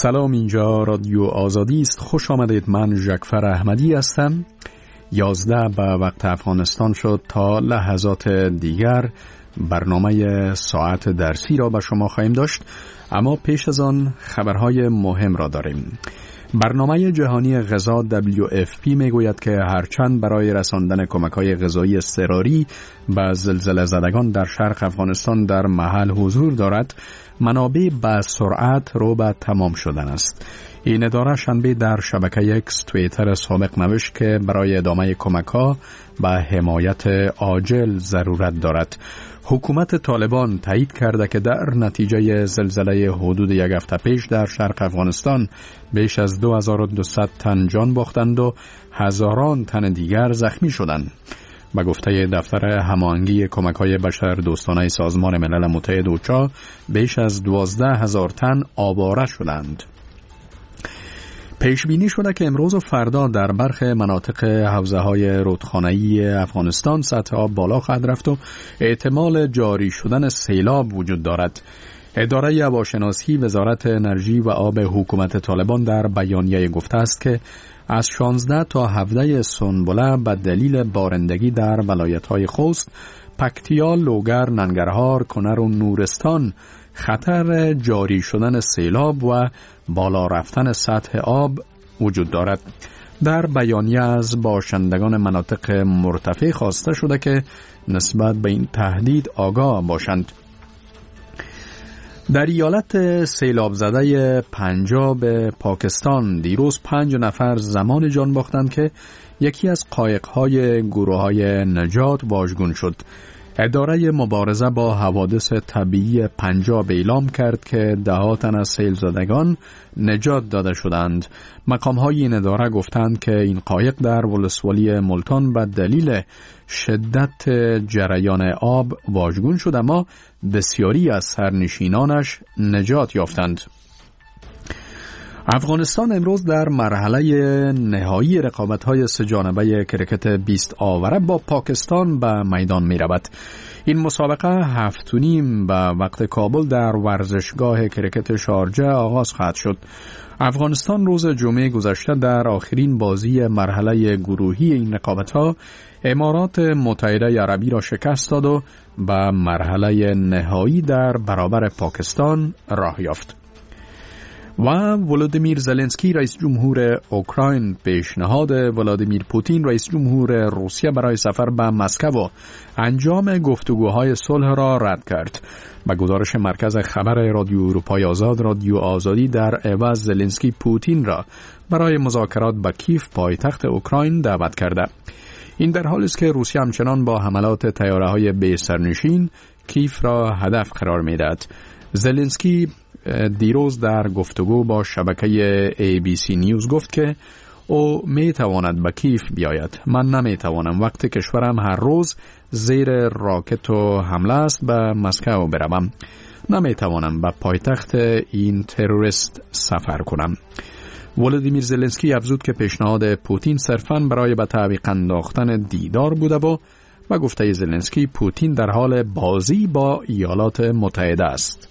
سلام، اینجا رادیو آزادی است. خوش آمدید. من جعفر احمدی هستم. 11 به وقت افغانستان شد. تا لحظات دیگر برنامه ساعت درسی را به شما خواهیم داشت، اما پیش از آن خبرهای مهم را داریم. برنامه جهانی غذا WFP میگوید که هرچند برای رساندن کمک‌های غذایی اضطراری به زلزله زدگان در شرق افغانستان در محل حضور دارد، منابع به سرعت رو به تمام شدن است. این اداره شنبه در شبکه اکس توییتر سابق نوشت که برای ادامه کمک‌ها به حمایت عاجل ضرورت دارد. حکومت طالبان تایید کرده که در نتیجه زلزله حدود یک هفته پیش در شرق افغانستان بیش از 2200 تن جان باختند و هزاران تن دیگر زخمی شدند. به گفته دفتر هماهنگی کمک‌های بشردوستانه سازمان ملل متحد اوچا، بیش از 12,000 تن آواره شدند. پیش بینی شده که امروز و فردا در برخی مناطق حوزه‌های رودخانه‌ای افغانستان سطح آب بالا خواهد رفت و احتمال جاری شدن سیلاب وجود دارد. اداره هواشناسی وزارت انرژی و آب حکومت طالبان در بیانیه گفته است که از 16 تا 17 سنبله به دلیل بارندگی در ولایت‌های خوست، پکتیا، لوگر، ننگرهار، کنر و نورستان خطر جاری شدن سیلاب و بالا رفتن سطح آب وجود دارد. در بیانیه از باشندگان مناطق مرتفع خواسته شده که نسبت به این تهدید آگاه باشند. در ایالت سیلاب زده پنجاب پاکستان دیروز 5 نفر زمان جان باختند که یکی از قایق‌های گروه‌های نجات واژگون شد. اداره مبارزه با حوادث طبیعی پنجاب اعلام کرد که 10 تن از سیل زدگان نجات داده شدند. مقام‌های این اداره گفتند که این قایق در ولسوالی ملتان به دلیل شدت جریان آب واژگون شد، اما بسیاری از سرنشینانش نجات یافتند. افغانستان امروز در مرحله نهایی رقابت‌های سه‌جانبه کرکت 20 آوره با پاکستان به میدان می‌رود. این مسابقه 7:30 به وقت کابل در ورزشگاه کرکت شارجه آغاز خواهد شد. افغانستان روز جمعه گذشته در آخرین بازی مرحله گروهی این رقابت‌ها امارات متحده عربی را شکست داد و به مرحله نهایی در برابر پاکستان راه یافت. و ولادیمیر زلنسکی رئیس جمهور اوکراین پیشنهاد ولادیمیر پوتین رئیس جمهور روسیه برای سفر به مسکو و انجام گفتگوهای صلح را رد کرد. به گزارش مرکز خبر رادیو اروپای آزاد، رادیو آزادی در عوض زلنسکی پوتین را برای مذاکرات به کیف پایتخت اوکراین دعوت کرده. این در حالی است که روسیه همچنان با حملات طیاره‌های بی سرنشین کیف را هدف قرار می‌دهد. زلنسکی دیروز در گفتگو با شبکه ABC نیوز گفت که او میتواند به کیف بیاید. من نمیتوانم وقتی کشورم هر روز زیر راکت و حمله است به مسکو بروم. نمیتوانم به پایتخت این تروریست سفر کنم. ولادیمیر زلنسکی افزود که پیشنهاد پوتین صرفاً برای به تعویق انداختن دیدار بوده و گفته زلنسکی پوتین در حال بازی با ایالات متحده است.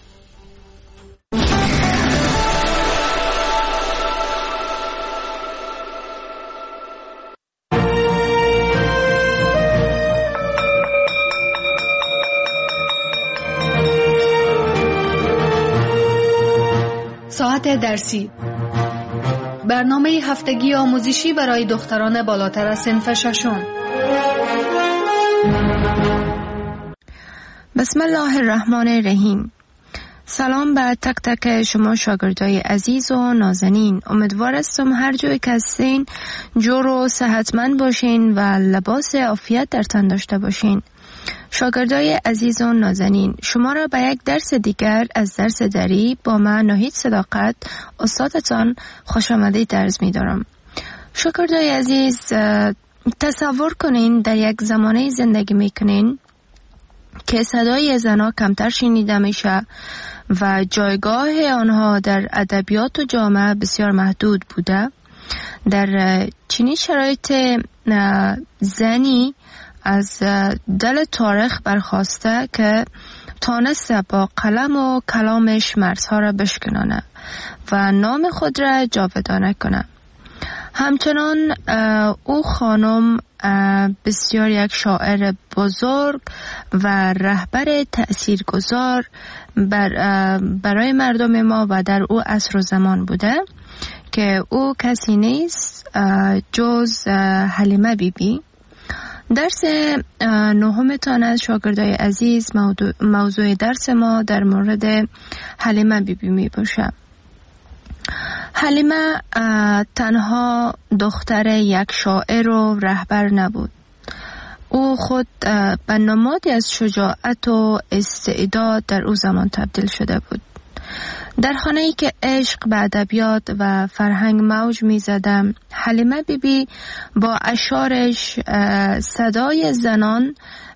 ساعت درسی، برنامه هفتگی آموزشی برای دختران بالاتر از صنف ششم. بسم الله الرحمن الرحیم. سلام بر تک تک شما شاگردای عزیز و نازنین. امیدوار هستم هر جایی که هستین جور و صحتمند باشین و لباس عافیت در تن داشته باشین. شاگردای عزیز و نازنین، شما را به یک درس دیگر از درس دری با من ناهید صداقت استادتان خوش آمدید عرض می دارم. شاگردای عزیز، تصور کنین در یک زمانه زندگی می کنین که صدای زنها کمتر شنیده میشه و جایگاه آنها در ادبیات و جامعه بسیار محدود بوده. در چنین شرایط زنی از دل تاریخ برخواسته که تانسته با قلم و کلامش مرزها را بشکنانه و نام خود را جاودانه کنه. همچنان او خانم بسیار یک شاعر بزرگ و رهبر تأثیرگذار برای مردم ما و در او عصر و زمان بوده که او کسی نیست جز حلیمه بیبی. درس نهمتان از شاگردای عزیز موضوع درس ما در مورد حلیمه بیبی می باشه. حلیمه تنها دختر یک شاعر و رهبر نبود. او خود به نمادی از شجاعت و استعداد در او زمان تبدیل شده بود. در خانه‌ای که عشق به ادبیات و فرهنگ موج می‌زد، حلیمه بیبی با اشعارش صدای زنان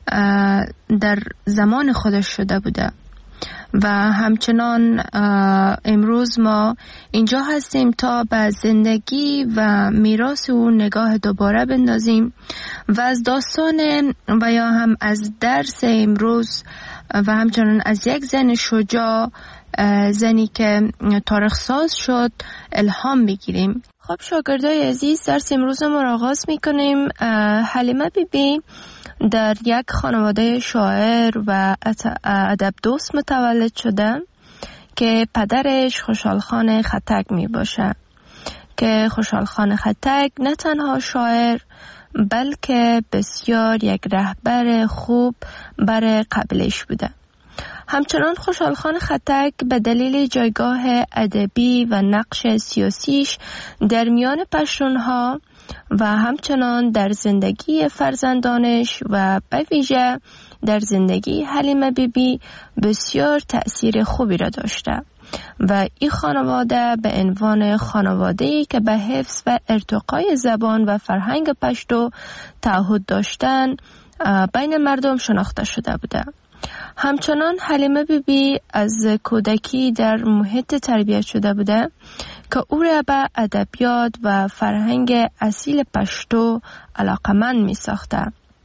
در زمان خودش شده بوده و همچنان امروز ما اینجا هستیم تا به زندگی و میراث او نگاه دوباره بندازیم و از داستان و یا هم از درس امروز و همچنان از یک زن شجاع، زنی که تاریخ ساز شد، الهام بگیریم. خب شاگردای عزیز، درس امروز ما را آغاز میکنیم. حلیمه بیبی در یک خانواده شاعر و ادب دوست متولد شده که پدرش خوشحال خان خطک می باشه که خوشحال خان خطک نه تنها شاعر بلکه بسیار یک رهبر خوب برای قبیله‌اش بوده. همچنان خوشحال خان خطک به دلیل جایگاه ادبی و نقش سیاسیش در میان پشتونها و همچنان در زندگی فرزندانش و به ویژه در زندگی حلیمه بیبی بسیار تأثیر خوبی را داشته و این خانواده به عنوان خانواده‌ای که به حفظ و ارتقای زبان و فرهنگ پشتو تعهد داشتن بین مردم شناخته شده بوده. همچنان حلیمه بیبی از کودکی در محیط تربیت شده بوده که او را به ادبیات و فرهنگ اصیل پشتو علاقمند می ساخته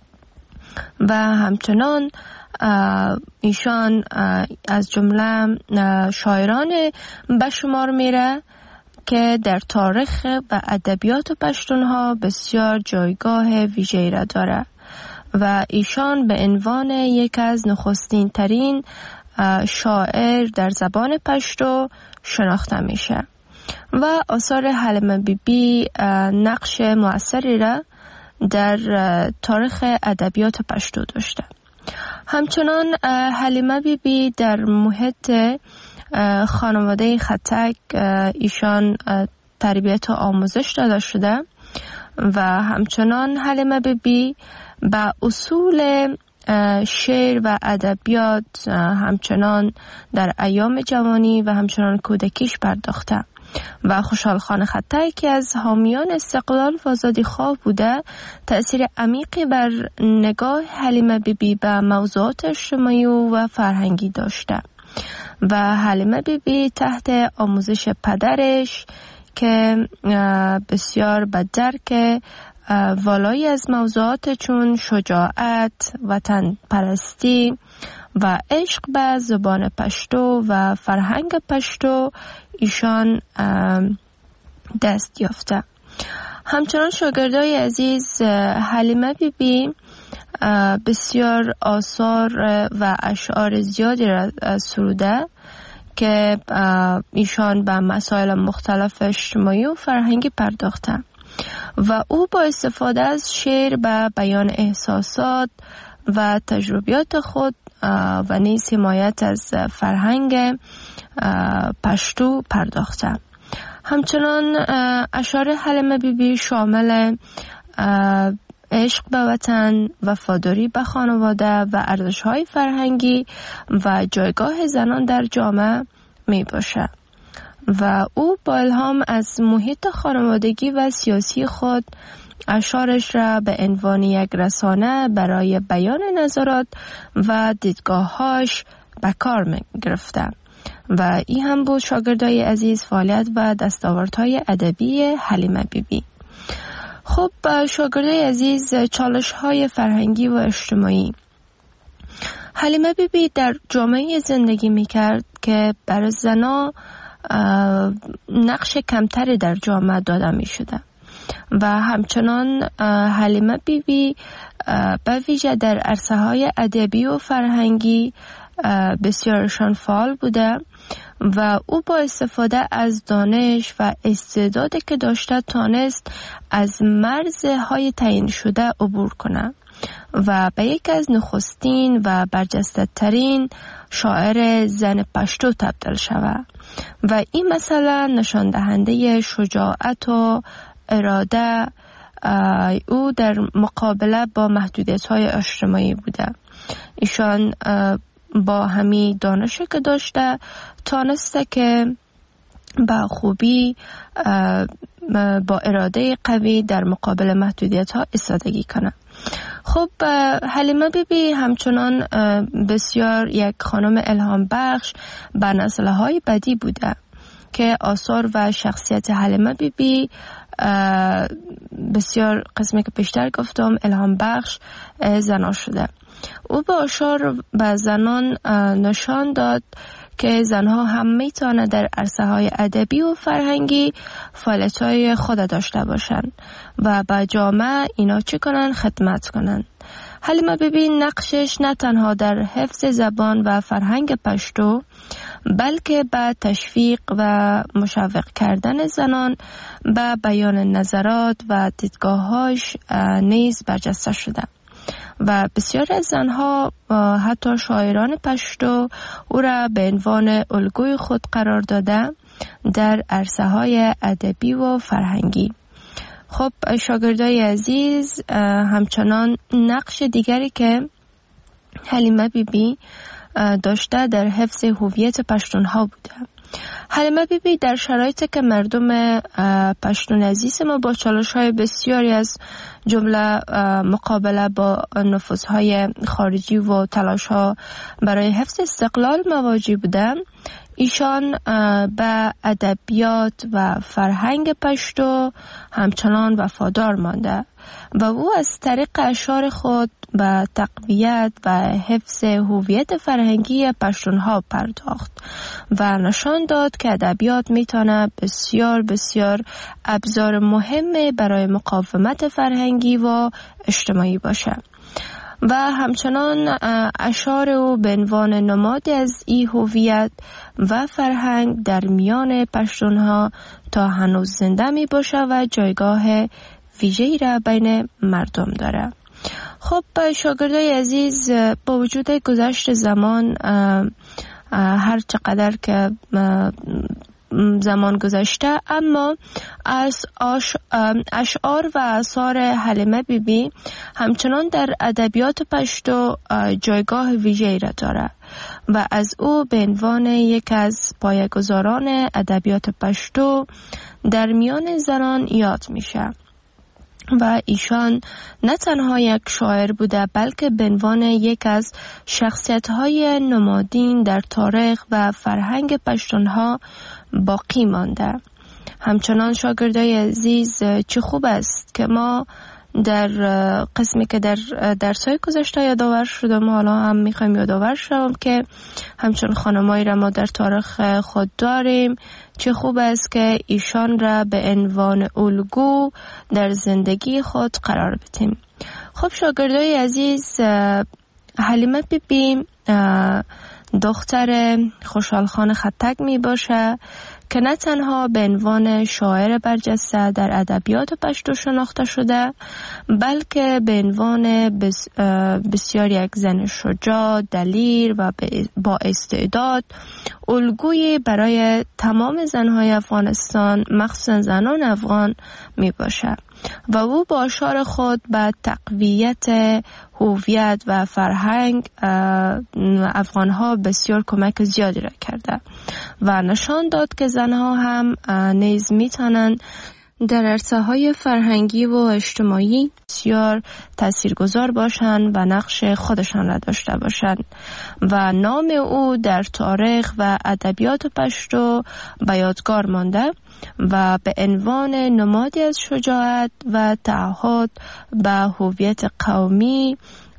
و همچنان ایشان از جمله شاعران به شمار میره که در تاریخ و ادبیات پشتونها بسیار جایگاه ویژه‌ای را داره و ایشان به عنوان یک از نخستین ترین شاعر در زبان پشتو شناخته میشه و آثار حلیمه بیبی نقش مؤثری را در تاریخ ادبیات پشتو داشته. همچنان حلیمه بیبی در محیط خانواده خطک ایشان تربیت و آموزش داده شده و همچنان حلیمه بیبی با اصول شعر و ادبیات همچنان در ایام جوانی و همچنان کودکیش پرداخته و خوشحال خان خطک که از حامیان استقلال و آزادی خواه بوده تأثیر عمیقی بر نگاه حلیمه بیبی به موضوعات اجتماعی و فرهنگی داشته و حلیمه بیبی تحت آموزش پدرش که بسیار به درک والایی از موضوعات چون شجاعت، وطن پرستی و عشق به زبان پشتو و فرهنگ پشتو ایشان دست یافته. همچنان شاگردای عزیز، حلیمه بیبی بسیار آثار و اشعار زیادی را سروده که ایشان به مسائل مختلف اجتماعی و فرهنگی پرداخته و او با استفاده از شعر به بیان احساسات و تجربیات خود و نیز حمایت از فرهنگ پشتو پرداخته. همچنان اشعار حلیمه بیبی شامل عشق به وطن، وفاداری به خانواده و ارزش‌های فرهنگی و جایگاه زنان در جامعه می باشه و او با الهام از محیط خانوادگی و سیاسی خود اشعارش را به عنوان یک رسانه برای بیان نظرات و دیدگاه‌هاش به کار می گرفته و این هم بود شاگردای عزیز فعالیت و دستاوردهای ادبی حلیمه بیبی. خب شاگردای عزیز، چالش‌های فرهنگی و اجتماعی. حلیمه بیبی در جامعه زندگی می‌کرد که برای زنان نقش کمتری در جامعه داده می شده و همچنان حلیمه بیبی به ویژه در عرصه های ادبی و فرهنگی بسیارشان فعال بوده و او با استفاده از دانش و استعدادی که داشته تانست از مرزهای تعیین شده عبور کنه و به یکی از نخستین و برجسته ترین شاعر زن پشتو تبدیل شود و این مثلا نشان دهنده شجاعت و اراده او در مقابله با محدودیت‌های اجتماعی بوده. ایشان با همین دانشی که داشته تانسته که با خوبی با اراده قوی در مقابل محدودیت‌ها ایستادگی کنه. خب حلیمه بیبی همچنان بسیار یک خانم الهام بخش بر نسل‌های بعدی بوده که آثار و شخصیت حلیمه بیبی بسیار قسمی که پیشتر گفتم الهام بخش زنان شده. او با اشار به زنان نشان داد که زنها هم میتونه در عرصه های ادبی و فرهنگی فعالیت های خود داشته باشن و به جامعه اینا چی کنن؟ خدمت کنن. حلیمه بیبی نقشش نه تنها در حفظ زبان و فرهنگ پشتو بلکه به تشویق و مشوق کردن زنان به بیان نظرات و دیدگاه‌هاش نیز برجسته شده و بسیاری از زنها حتی شاعران پشتو او را به عنوان الگوی خود قرار داده در عرصه های ادبی و فرهنگی. خب شاگردای عزیز، همچنان نقش دیگری که حلیمه بیبی داشته در حفظ هویت پشتونها بوده. حلیمه بیبی در شرایطی که مردم پشتون عزیز ما با چالش‌های بسیاری از جمله مقابله با نفوذهای خارجی و تلاش‌ها برای حفظ استقلال مواجه بودند، ایشان به ادبیات و فرهنگ پشتو همچنان وفادار مانده و او از طریق اشعار خود به تقویت و حفظ هویت فرهنگی پشتونها پرداخت و نشان داد که ادبیات میتونه بسیار بسیار ابزار مهم برای مقاومت فرهنگی و اجتماعی باشه و همچنان اشعار او به عنوان نمادی از این هویت و فرهنگ در میان پشتونها تا هنوز زنده می باشه و جایگاه ویژه‌ای را بین مردم داره. خب شاگردای عزیز، با وجود گذشت زمان، هر چقدر که زمان گذشته، اما از اشعار و آثار حلیمه بیبی همچنان در ادبیات پشتو جایگاه ویژه‌ای را داره و از او به عنوان یک از پایه‌گذاران ادبیات پشتو در میان زنان یاد میشه و ایشان نه تنها یک شاعر بوده بلکه به عنوان یک از شخصیت‌های نمادین در تاریخ و فرهنگ پشتونها باقی مانده. همچنان شاگردای عزیز، چه خوب است که ما در قسمی که در درس‌های گذشته یادآور شدم، حالا هم میخوایم یادآور شوم که همچون خانمایی را ما در تاریخ خود داریم. چه خوب است که ایشان را به عنوان الگو در زندگی خود قرار بدیم. خب شاگردای عزیز، حلیمه بیبی دختر خوشحال خان خطک می باشه که نه تنها به عنوان شاعر برجسته در ادبیات پشتو شناخته شده، بلکه به عنوان بسیار یک زن شجاع، دلیر و با استعداد الگویی برای تمام زنهای افغانستان، مخصوصا زنان افغان می باشه و او با اشعار خود به تقویت هویت و فرهنگ افغانها بسیار کمک زیادی را کرده و نشان داد که زنها هم نیز میتونند در عرصه‌های فرهنگی و اجتماعی بسیار تاثیرگذار باشند و نقش خودشان را داشته باشند و نام او در تاریخ و ادبیات پشتو به یادگار مانده و به عنوان نمادی از شجاعت و تعهد به هویت قومی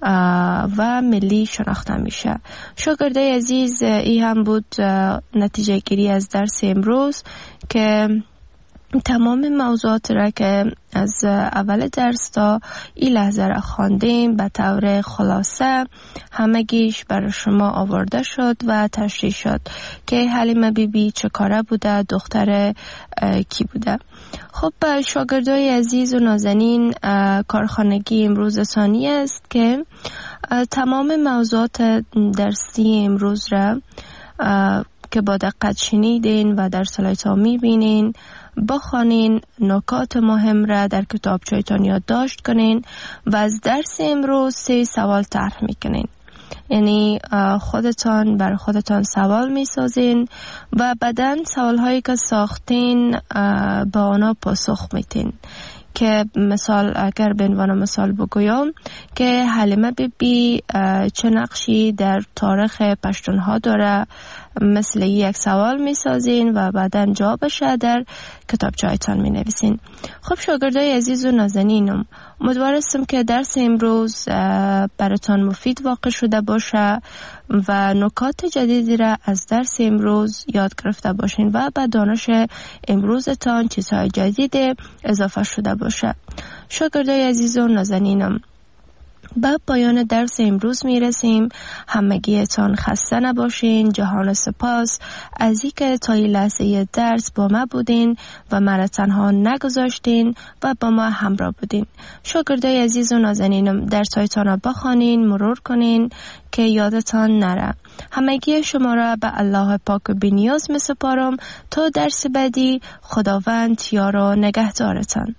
و ملی شناخته میشه. شاگردای عزیز، این هم بود نتیجه گیری از درس امروز که تمام موضوعات را که از اول درس تا این لحظه را خواندیم به طور خلاصه همگیش برای شما آورده شد و تشریح شد که حلیمه بیبی چه کاره بوده، دختر کی بوده. خب شاگردای عزیز و نازنین، کارخانگی امروز ثانی است که تمام موضوعات درسی امروز را که با دقت شنیدین و در سلایت‌ها می‌بینین بخوانین، نکات مهم را در کتابچه‌تان یادداشت کنین و از درس امروز 3 سوال طرح میکنین. یعنی خودتان بر خودتان سوال میسازین و بعداً سوال‌هایی که ساختین به آنها پاسخ میتین. که مثال اگر به عنوان مثال بگویم که حلیمه بیبی چه نقشی در تاریخ پشتونها داره، مثل یک سوال می سازین و بعدا جوابش در کتابچه‌تان می نویسین. خب شاگردای عزیز و نازنینم، امیدوارم که درس امروز براتان مفید واقع شده باشه و نکات جدیدی را از درس امروز یاد گرفته باشین و به دانش امروزتان چیزهای جدید اضافه شده باشه. شاگردای عزیز و نازنینم، به پایان درس امروز میرسیم. همگیتان خسته نباشین. جهان سپاس از اینکه تا این لحظه درس با ما بودین و مرا تنها نگذاشتین و با ما همراه بودین. شاگردای عزیز و نازنینم، درسایتان را بخوانین، مرور کنین که یادتان نره. همگی شما را به الله پاک و بی‌نیاز میسپارم تا درس بعدی. خداوند یار و نگهدارتان.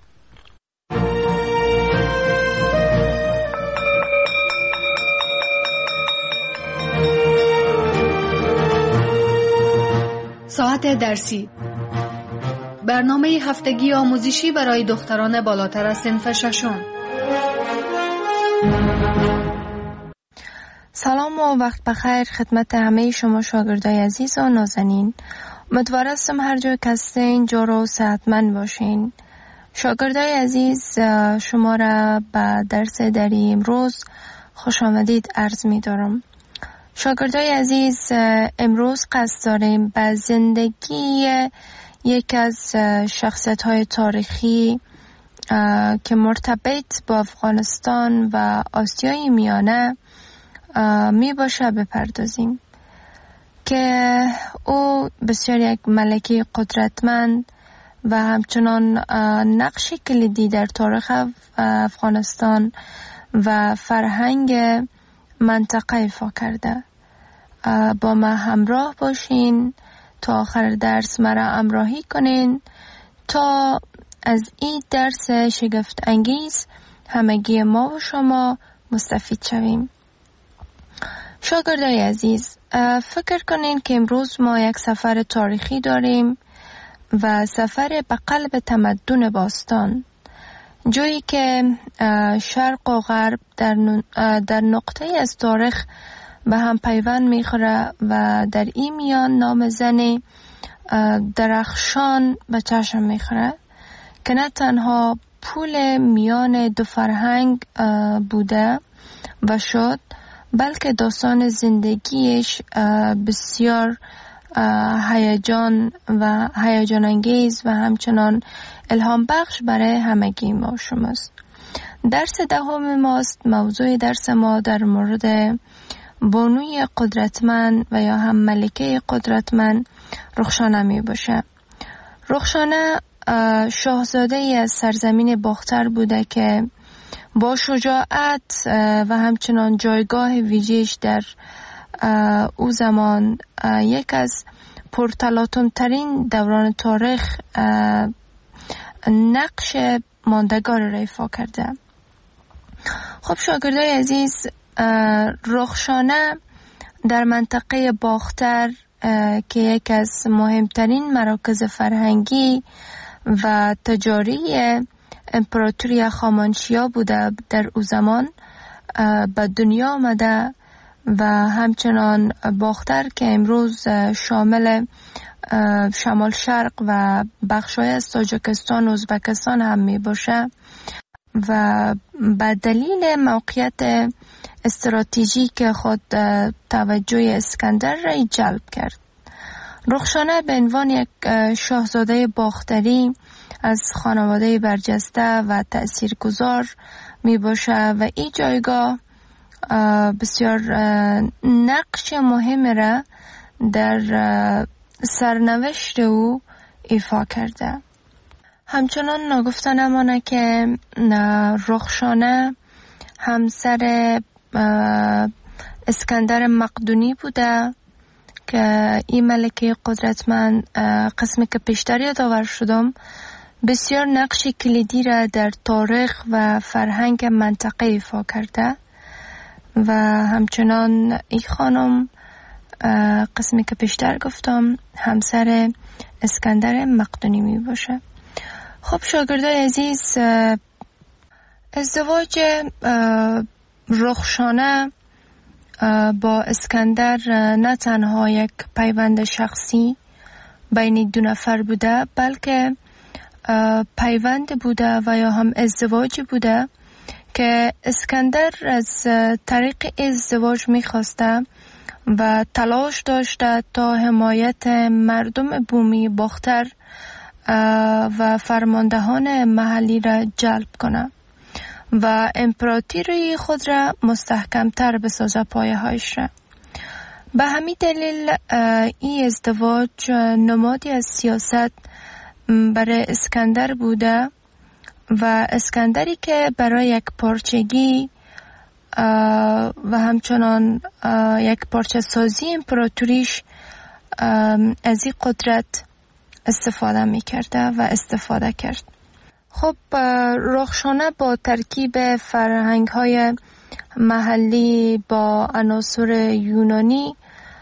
ساعت درسی، برنامه هفتگی آموزشی برای دختران بالاتر از صنف ششم. سلام و وقت بخیر خدمت همه شما شاگردای عزیز و نازنین. امیدوارم هر جای که هستین جور و صحتمند باشین. شاگردای عزیز، شما را به درس دری امروز خوش آمدید عرض می دارم. شاگردای عزیز، امروز قصد داریم به زندگی یک از شخصیت‌های تاریخی که مرتبط با افغانستان و آسیای میانه می باشه بپردازیم که او بسیار یک ملکه قدرتمند و همچنان نقش کلیدی در تاریخ افغانستان و فرهنگ منطقه ایفا کرده. با ما همراه باشین تا آخر درس مرا همراهی کنین تا از این درس شگفت انگیز همگی ما و شما مستفید شویم. شاگردای عزیز، فکر کنین که امروز ما یک سفر تاریخی داریم و سفر به قلب تمدن باستان، جایی که شرق و غرب در نقطه از تاریخ به هم پیوند میخوره و در این میان نام زن درخشان به چشم میخوره که نه تنها پول میان دو فرهنگ بوده و شد، بلکه داستان زندگیش بسیار هیجان انگیز و همچنان الهام بخش برای همگی ما شماست. درس دهم ماست. موضوع درس ما در مورد بانوی قدرتمند و یا هم ملکه قدرتمند رخشانه می باشه. رخشانه شاهزاده ای از سرزمین باختر بوده که با شجاعت و همچنان جایگاه ویژه‌اش در او زمان یک از پرتلاطم ترین دوران تاریخ نقش ماندگار را ایفا کرده. خب شاگردای عزیز، رخشانه در منطقه باختر که یک از مهمترین مراکز فرهنگی و تجاری امپراتوری هخامنشیا بوده در او زمان به دنیا آمده و همچنان باختر که امروز شامل شمال شرق و بخشای از تاجیکستان و ازبکستان هم می باشه و به دلیل موقعیت استراتژیک خود توجه اسکندر را جلب کرد. رخشانه به عنوان یک شاهزاده باختری از خانواده برجسته و تأثیرگذار می باشه و این جایگاه بسیار نقش مهم را در سرنوشت او ایفا کرده. همچنان نگفته نمانه که رخشانه همسر اسکندر مقدونی بوده که این ملکه قدرتمند، قسمی که پیشتر یادآور شدم، بسیار نقش کلیدی را در تاریخ و فرهنگ منطقه ایفا کرده و همچنان این خانم قسمی که پیشتر گفتم همسر اسکندر مقدونی می باشه. خب شاگردای عزیز، ازدواج رخشانه با اسکندر نه تنها یک پیوند شخصی بین دو نفر بوده، بلکه پیوند بوده و یا هم ازدواج بوده که اسکندر از طریق ازدواج میخواسته و تلاش داشته تا حمایت مردم بومی باختر و فرماندهان محلی را جلب کنه و امپراتوری خود را مستحکمتر بسازه پایه هایش را. به همین دلیل این ازدواج نمادی از سیاست برای اسکندر بوده و اسکندری که برای یک پارچگی و همچنان یک پارچه سازی امپراتوریش از این قدرت استفاده می کرده و استفاده کرد. خب رخشانه با ترکیب فرهنگ های محلی با عناصر یونانی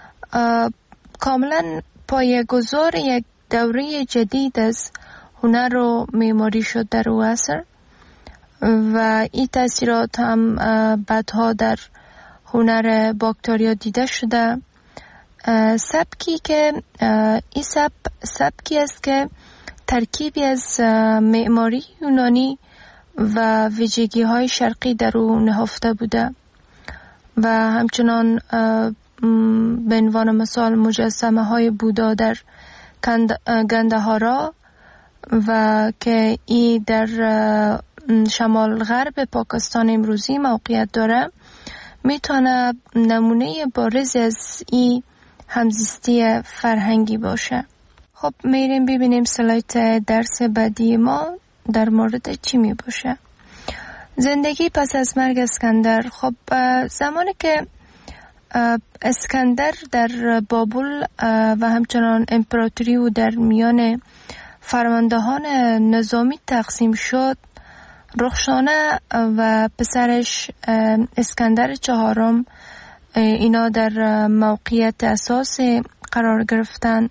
کاملا پایه‌گذار یک دوره جدید از هنر و معماری شد در او عصر و این تاثیرات هم بعدها در هنر باکتریا دیده شده. سبکی که این سبکی است که ترکیبی از معماری یونانی و ویژگی های شرقی در او نهفته بوده و همچنان به عنوان مثال مجسمه های بودا در گندهارا و که این در شمال غرب پاکستان امروزی موقعیت داره میتونه نمونه بارز از این همزیستی فرهنگی باشه. خب میریم ببینیم سلایت درس بعدی ما در مورد چی می باشه. زندگی پس از مرگ اسکندر. خب زمانی که اسکندر در بابل و همچنان امپراتوری او در میان فرماندهان نظامی تقسیم شد، رخشانه و پسرش اسکندر چهارم اینا در موقعیت اساسی قرار گرفتن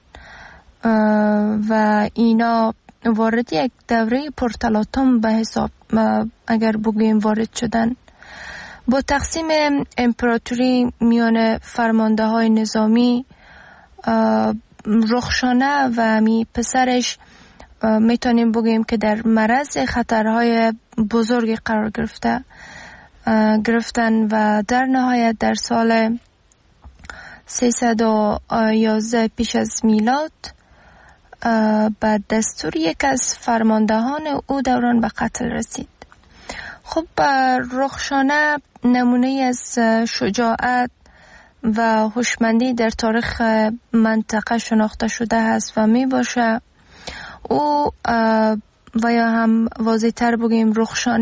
و اینا وارد یک دوره پرتلاطم به حساب اگر بگوییم وارد شدن. با تقسیم امپراتوری میان فرمانده های نظامی، رخشانه و می پسرش میتونیم بگوییم که در معرض خطرهای بزرگی قرار گرفتن و در نهایت در سال 311 پیش از میلاد بعد دستور یک از فرماندهان او دوران به قتل رسید. خب رخشانه نمونه از شجاعت و هوشمندی در تاریخ منطقه شناخته شده است و می باشه او و یا هم واضح تر بگیم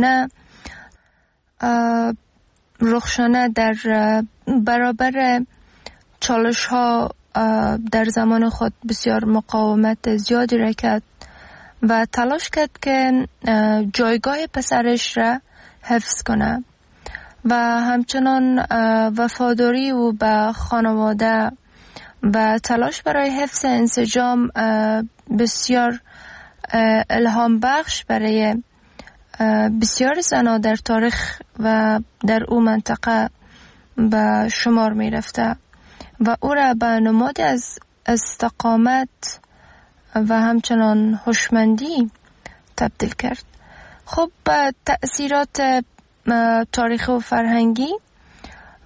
رخشانه در برابر چالش ها در زمان خود بسیار مقاومت زیادی را کرد و تلاش کرد که جایگاه پسرش را حفظ کنه و همچنان وفاداری او به خانواده و تلاش برای حفظ انسجام بسیار الهام بخش برای بسیار زنها در تاریخ و در او منطقه به شمار می رفته و او را به نماد از استقامت و همچنان هوشمندی تبدیل کرد. خب تأثیرات تاریخی و فرهنگی،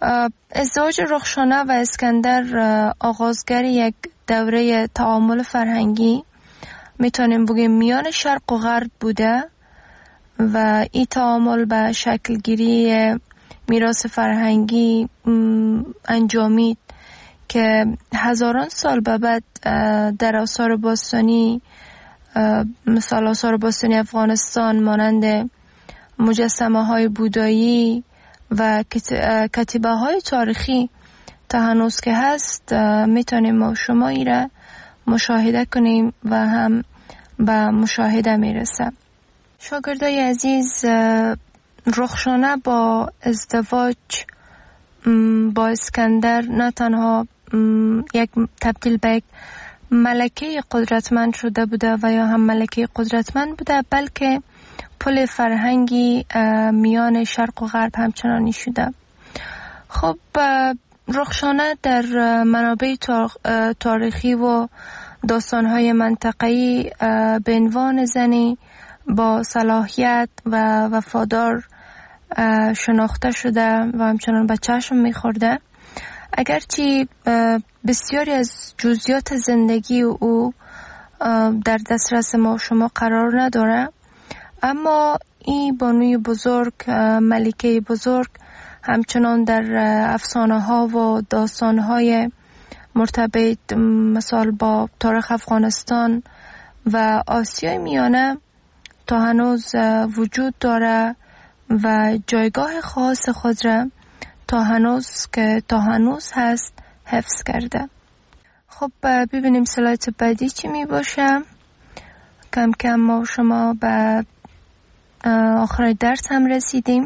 ازدواج رخشانه و اسکندر آغازگر یک دوره تعامل فرهنگی میتونیم بگیم میان شرق و غرب بوده و این تعامل به شکل گیری میراث فرهنگی انجامید که هزاران سال بعد در آثار باستانی، مثال آثار باستانی افغانستان مانند مجسمه های بودایی و کتیبه های تاریخی تا هنوز که هست میتونیم ما شما ای را مشاهده کنیم و هم به مشاهده میرسه. شاگردای عزیز، رخشانه با ازدواج با اسکندر نه تنها یک تبدیل به یک ملکه قدرتمند شده بوده و یا هم ملکه قدرتمند بوده، بلکه پل فرهنگی میان شرق و غرب همچنانی شده. خب رخشانه در منابع تاریخی و داستان‌های منطقه‌ای به عنوان زنی با صلاحیت و وفادار شناخته شده و همچنان به چشم می‌خورده. اگرچه بسیاری از جزئیات زندگی او در دسترس ما شما قرار نداره، اما این بانوی بزرگ، ملکه بزرگ، همچنان در افسانه ها و داستان های مرتبط مثال با تاریخ افغانستان و آسیای میانه تا هنوز وجود داره و جایگاه خاص خود را تا هنوز هست حفظ کرده. خب ببینیم سلایت بعدی چی می باشه. کم کم ما شما به آخر درس هم رسیدیم.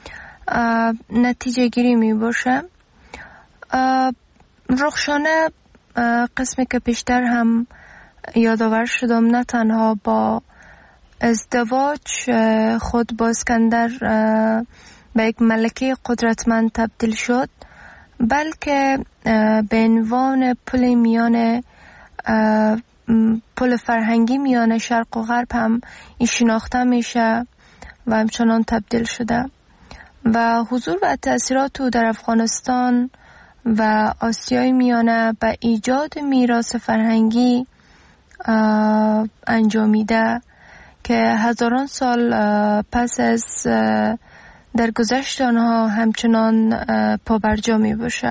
نتیجه گیری می باشه. رخشانه قسمی که پیشتر هم یادآور شدم نه تنها با ازدواج خود با اسکندر به یک ملکه قدرتمند تبدیل شد، بلکه به عنوان پل فرهنگی میان شرق و غرب هم این شناخته میشه و همچنان تبدیل شده و حضور و تأثیرات او در افغانستان و آسیای میانه به ایجاد میراث فرهنگی انجامیده که هزاران سال پس از در گذشت آنها همچنان پابرجا می باشه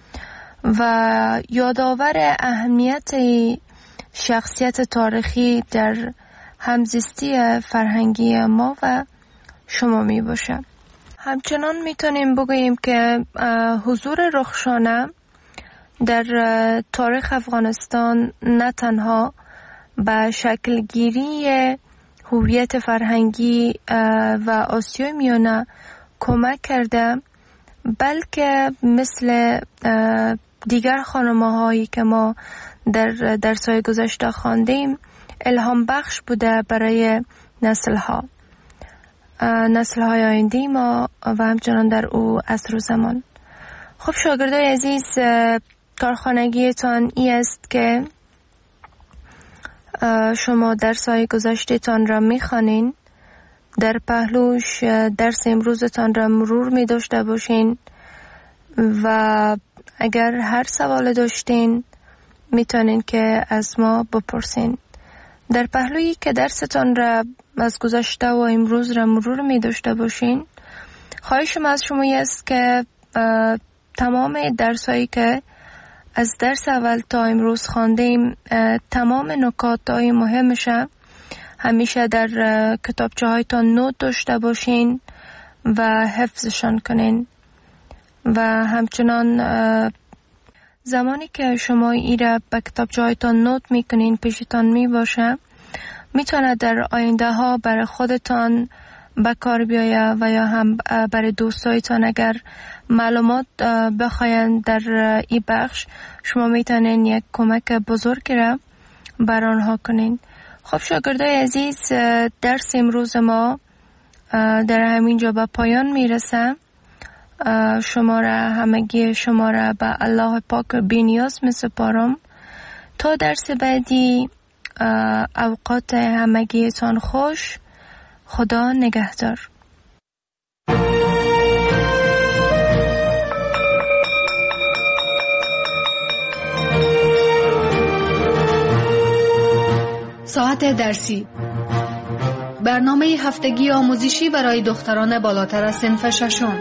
و یادآور اهمیت شخصیت تاریخی در همزیستی فرهنگی ما و شما می باشه. همچنان میتونیم بگوییم که حضور رخشانه در تاریخ افغانستان نه تنها به شکل گیری هویت فرهنگی و آسیای میانه کمک کرده، بلکه مثل دیگر خانم‌هایی که ما در درس‌های گذشته خواندیم الهام بخش بوده برای نسل‌های آینده ما و همچنان در او عصر و زمان. خب شاگردای عزیز، کارخانگیتان ای است که شما درس‌های گذشته‌تان را می‌خوانین، در پهلوش درس امروزتان را مرور می داشته باشین و اگر هر سوال داشتین میتونین که از ما بپرسین. در پهلویی که درستان را از گذشته و امروز را مرور می داشته باشین، خواهشم از شما است که تمام درسایی که از درس اول تا امروز خواندیم، تمام نکات‌های مهمش همیشه در کتابچه هایتان نوت داشته باشین و حفظشان کنین و همچنان زمانی که شما ایره به کتابچه هایتان نوت میکنین پیشتان میباشه، میتونه در آینده ها برای خودتان بکار بیایه و یا هم برای دوستایتان اگر معلومات بخواین در این بخش، شما میتونین یک کمک بزرگی را بر آنها کنین. خب شاگردای عزیز، درس امروز ما در همینجا به پایان میرسه. همگی شما را به الله پاک بی‌نیاز میسپارم. تا درس بعدی، اوقات همگیتان خوش. خدا نگهدار. ساعت درسی، برنامه هفتگی آموزشی برای دختران بالاتر از صنف ششم.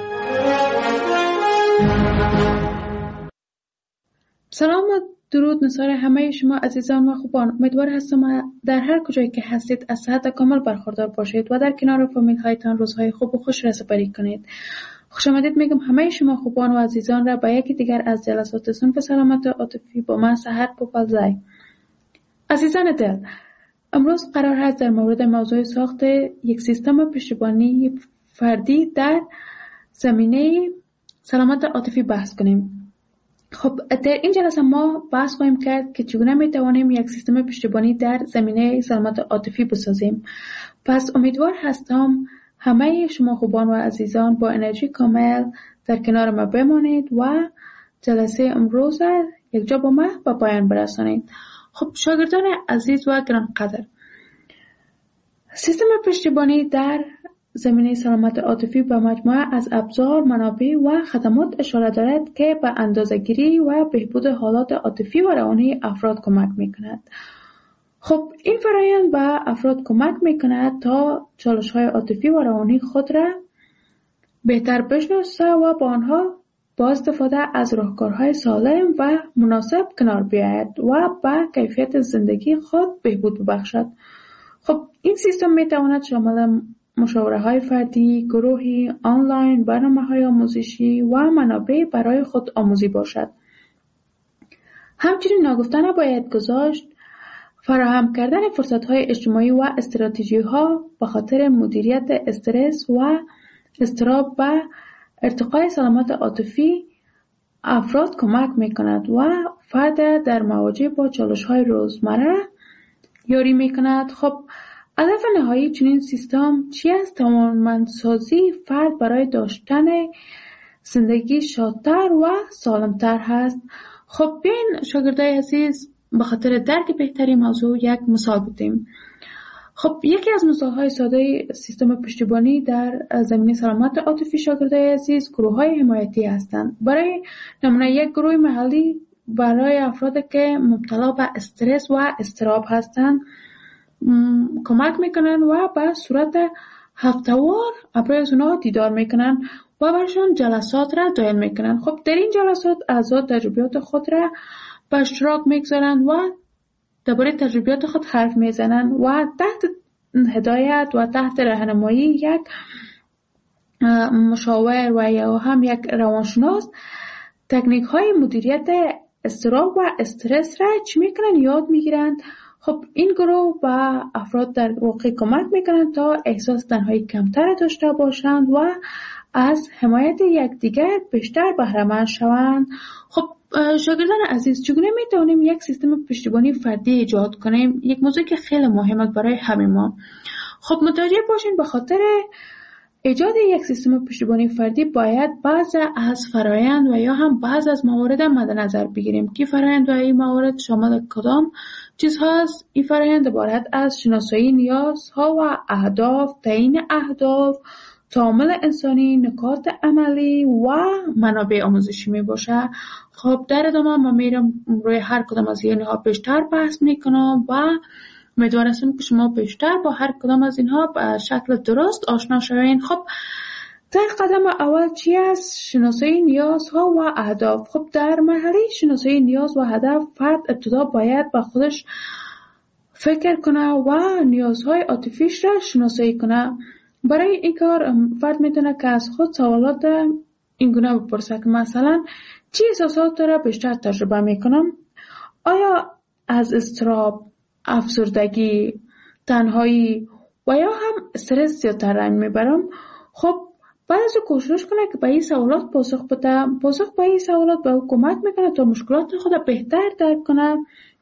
سلام و درود نثار همه شما عزیزان و خوبان. امیدوار هستم در هر کجایی که هستید از صحت کامل برخوردار باشید و در کنار فامیل هایتان روزهای خوب و خوش را سپری کنید. خوش آمدید میگم همه شما خوبان و عزیزان را به یکی دیگر از جلسات صنف سلامت عاطفی با من سحر پوپلزای. عزیزان دل، امروز قرار هست در مورد موضوع ساخت یک سیستم پشتیبانی فردی در زمینه سلامت عاطفی بحث کنیم. خب در این جلسه ما بحث خواهیم کرد که چگونه میتوانیم یک سیستم پشتیبانی در زمینه سلامت عاطفی بسازیم. پس امیدوار هستم همه شما خوبان و عزیزان با انرژی کامل در کنار ما بمانید و جلسه امروز یک جا با ما به پایان برسانید. خب شاگردان عزیز و گرانقدر، سیستم پشتیبانی در زمینه سلامت عاطفی به مجموعه از ابزار، منابع و خدمات اشاره دارد که به اندازه‌گیری و بهبود حالات عاطفی و روانی افراد کمک می‌کند. خب این فرآیند به افراد کمک می‌کند تا چالش‌های عاطفی و روانی خود را بهتر بشناسه و با آنها با استفاده از راهکارهای سالم و مناسب کنار بیاید و به کیفیت زندگی خود بهبود ببخشد. خب این سیستم می‌تواند شامل مشاوره‌های فردی، گروهی، آنلاین، برنامه‌های آموزشی و منابع برای خود آموزی باشد. همچنین ناگفته نباید گذاشت فراهم کردن فرصت‌های اجتماعی و استراتژی‌ها به خاطر مدیریت استرس و اضطراب و ارتقای سلامت عاطفی افراد کمک می‌کند و فرد در مواجه با چالش‌های روزمره یاری می‌کند. خب هدف نهایی چنین سیستم چی است؟ توانمندسازی فرد برای داشتن زندگی شادتر و سالمتر هست. خب بیاین شاگردای عزیز به خاطر درک بهتری موضوع یک مثال بدیم. خب یکی از مثال‌های ساده سیستم پشتیبانی در زمینه سلامت عاطفی شاگردای عزیز گروه‌های حمایتی هستند. برای نمونه یک گروه محلی برای افرادی که مبتلا به استرس و اضطراب هستند کمک میکنن و به صورت هفته‌وار برای اونها دیدار میکنن و برشان جلسات را دایر میکنن. خب در این جلسات اعضا تجربیات خود را به اشتراک میگذارن و درباره تجربیات خود حرف میزنن و تحت هدایت و تحت راهنمایی یک مشاور و یا هم یک روانشناس تکنیک های مدیریت اضطراب و استرس را چی میکنن یاد میگیرن. خب این گروه به افراد در واقع کمک میکنند تا احساس تنهایی کمتر داشته باشند و از حمایت یکدیگر بیشتر بهره‌مند شوند. خب شاگردان عزیز، چگونه میتونیم یک سیستم پشتیبانی فردی ایجاد کنیم؟ یک موضوع که خیلی مهمه برای همه ما. خب متوجه باشین به خاطر ایجاد یک سیستم پشتیبانی فردی باید بعض از فرآیند و یا هم بعض از موارد مد نظر بگیریم که فرآیند و این موارد شامل کدام چیز هست. این فرآیند عبارت از شناسایی نیازها و اهداف، تعیین اهداف، تعامل انسانی، نکات عملی و منابع آموزشی می باشه. خب در ادامه ما میرم روی هر کدام از اینها بیشتر بحث میکنم و امیدوارم که شما بیشتر با هر کدام از اینها به شکل درست آشنا شوین. خب در قدم اول چی است؟ شناسایی نیازها و اهداف. خب در مرحله شناسایی نیاز و هدف فرد ابتدا باید با خودش فکر کنه و نیازهای عاطفیش را شناسایی کنه. برای این کار فرد میتونه که از خود سوالات این گونه بپرسه که مثلا چی احساسات را بیشتر تجربه میکنم؟ آیا از اضطراب، افسردگی، تنهایی و یا هم استرس زیادتر رنج میبرم؟ خب بعد از کوشش کنه که به این سوالات پاسخ بده. پاسخ به این سوالات به او کمک میکنه تا مشکلات خود بهتر درک کنه.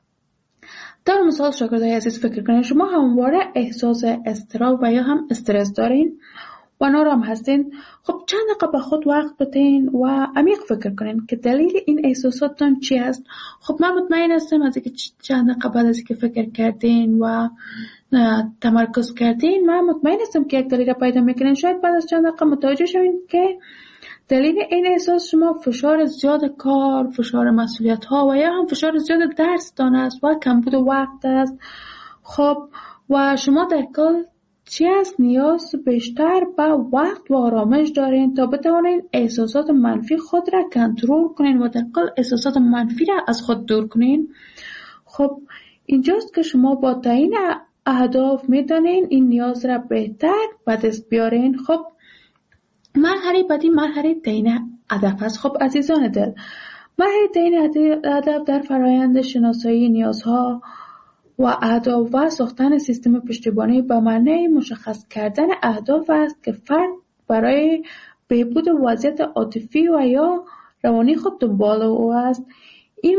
در مثال شاگردای عزیز فکر کنید شما همواره احساس اضطراب و یا هم استرس دارین و نارام هستین. خب چند دقیقه به خود وقت بدین و عمیق فکر کنین که دلیل این احساساتتان چی است. خب من مطمئن هستم از اینکه چند دقیقه بعد از اینکه فکر کردین و تمرکز کردین من مطمئن هستم که یک دلیل را پیدا میکنین. شاید بعد از چند دقیقه متوجه شوین که دلیل این احساس شما فشار زیاد کار، فشار مسئولیت ها و یا هم فشار زیاد درس دان است و کمبود وقت است. خب و شما در کل چی از نیاز بیشتر به وقت و آرامش دارین تا بتوانین احساسات منفی خود را کنترل کنین و در کل احساسات منفی را از خود دور کنین. خب اینجاست که شما با تعیین اهداف میتونین این نیاز را بهتر به دست بیارین. خب مرحله بعدی مرحله تعیین هدف است. خب عزیزان دل، مرحله تعیین هدف در فرایند شناسایی نیازها و اهداف و ساختن سیستم پشتیبانی به معنی مشخص کردن اهداف است که فرد برای بهبود وضعیت عاطفی و یا روانی خود دنبال او است. این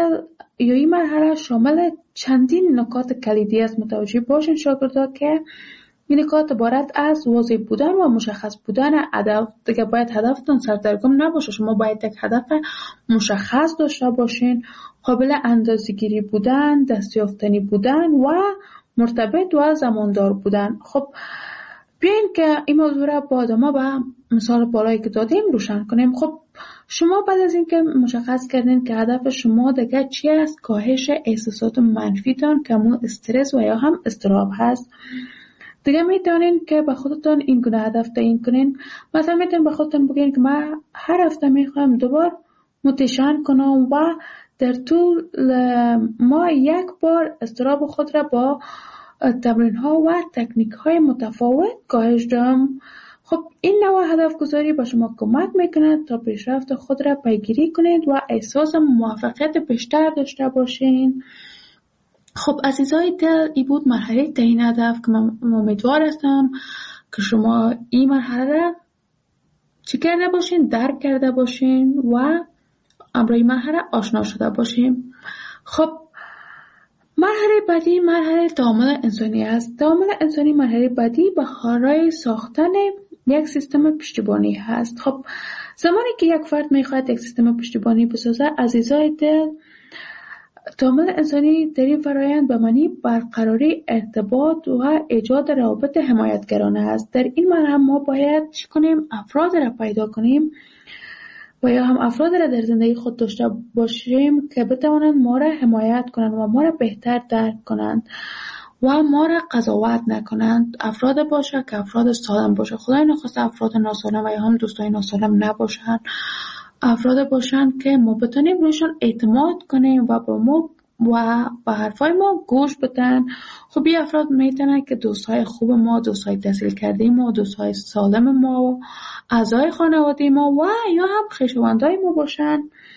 مرحله شامل چندین نکات کلیدی است. متوجه باشین شاگردا که این نکات عبارت از واضح بودن و مشخص بودن هدف. دیگه باید هدفتون سردرگم نباشه. شما باید یک هدف مشخص داشته باشین، قابل اندازه‌گیری بودن، دستیافتنی بودن و مرتبط و زماندار بودن. خب بیاین که این موضوع را با ادامه به مثال بالایی که دادیم روشن کنیم. خب شما بعد از اینکه مشخص کردین که هدف شما دیگه چی است، کاهش احساسات منفیتان، کمون استرس و یا هم اضطراب هست، دیگه میتونین که به خودتون این گونه هدف تعیین کنین. مثلا میتونین به خودتون بگین که من هر هفته میخوام دوبار موتیشن کنم و در طول ما یک بار اضطراب خود را با تمرین ها و تکنیک های متفاوت کاهش دهم. خب این نوع هدف گذاری به شما کمک میکنه تا پیشرفت خود را پیگیری کنید و احساس موفقیت بیشتر داشته باشین. خب عزیزای دل، این بود مرحله تعیین هدف که من امیدوار هستم که شما این مرحله را چی کرده باشین، درک کرده باشین و امروی مرحله آشنا شده باشین. خب مرحله بعدی مرحله تعامل انسانی است. تعامل انسانی مرحله بعدی برای ساختن یک سیستم پشتیبانی هست. خب زمانی که یک فرد میخواد یک سیستم پشتیبانی بسازه، عزیزای دل، تعامل انسانی در این فرایند به معنی برقراری ارتباط و ایجاد روابط حمایتگرانه است. در این مرحله ما باید چی کنیم؟ افراد را پیدا کنیم و یا هم افراد را در زندگی خود داشته باشیم که بتوانند ما را حمایت کنند و ما را بهتر درک کنند و ما را قضاوت نکنند. افراد باشه که افراد سالم باشه. خدای نخواسته افراد ناسالم و یا هم دوستای ناسالم نباشند. افراد باشن که ما بتونیم رویشون اعتماد کنیم و با ما و به حرفای ما گوش بدن. خب این افراد میتونن که دوستای خوب ما، دوستای تحصیل کرده ما، دوستای سالم ما، اعضای خانواده ما و یا هم خویشاوندای ما باشن.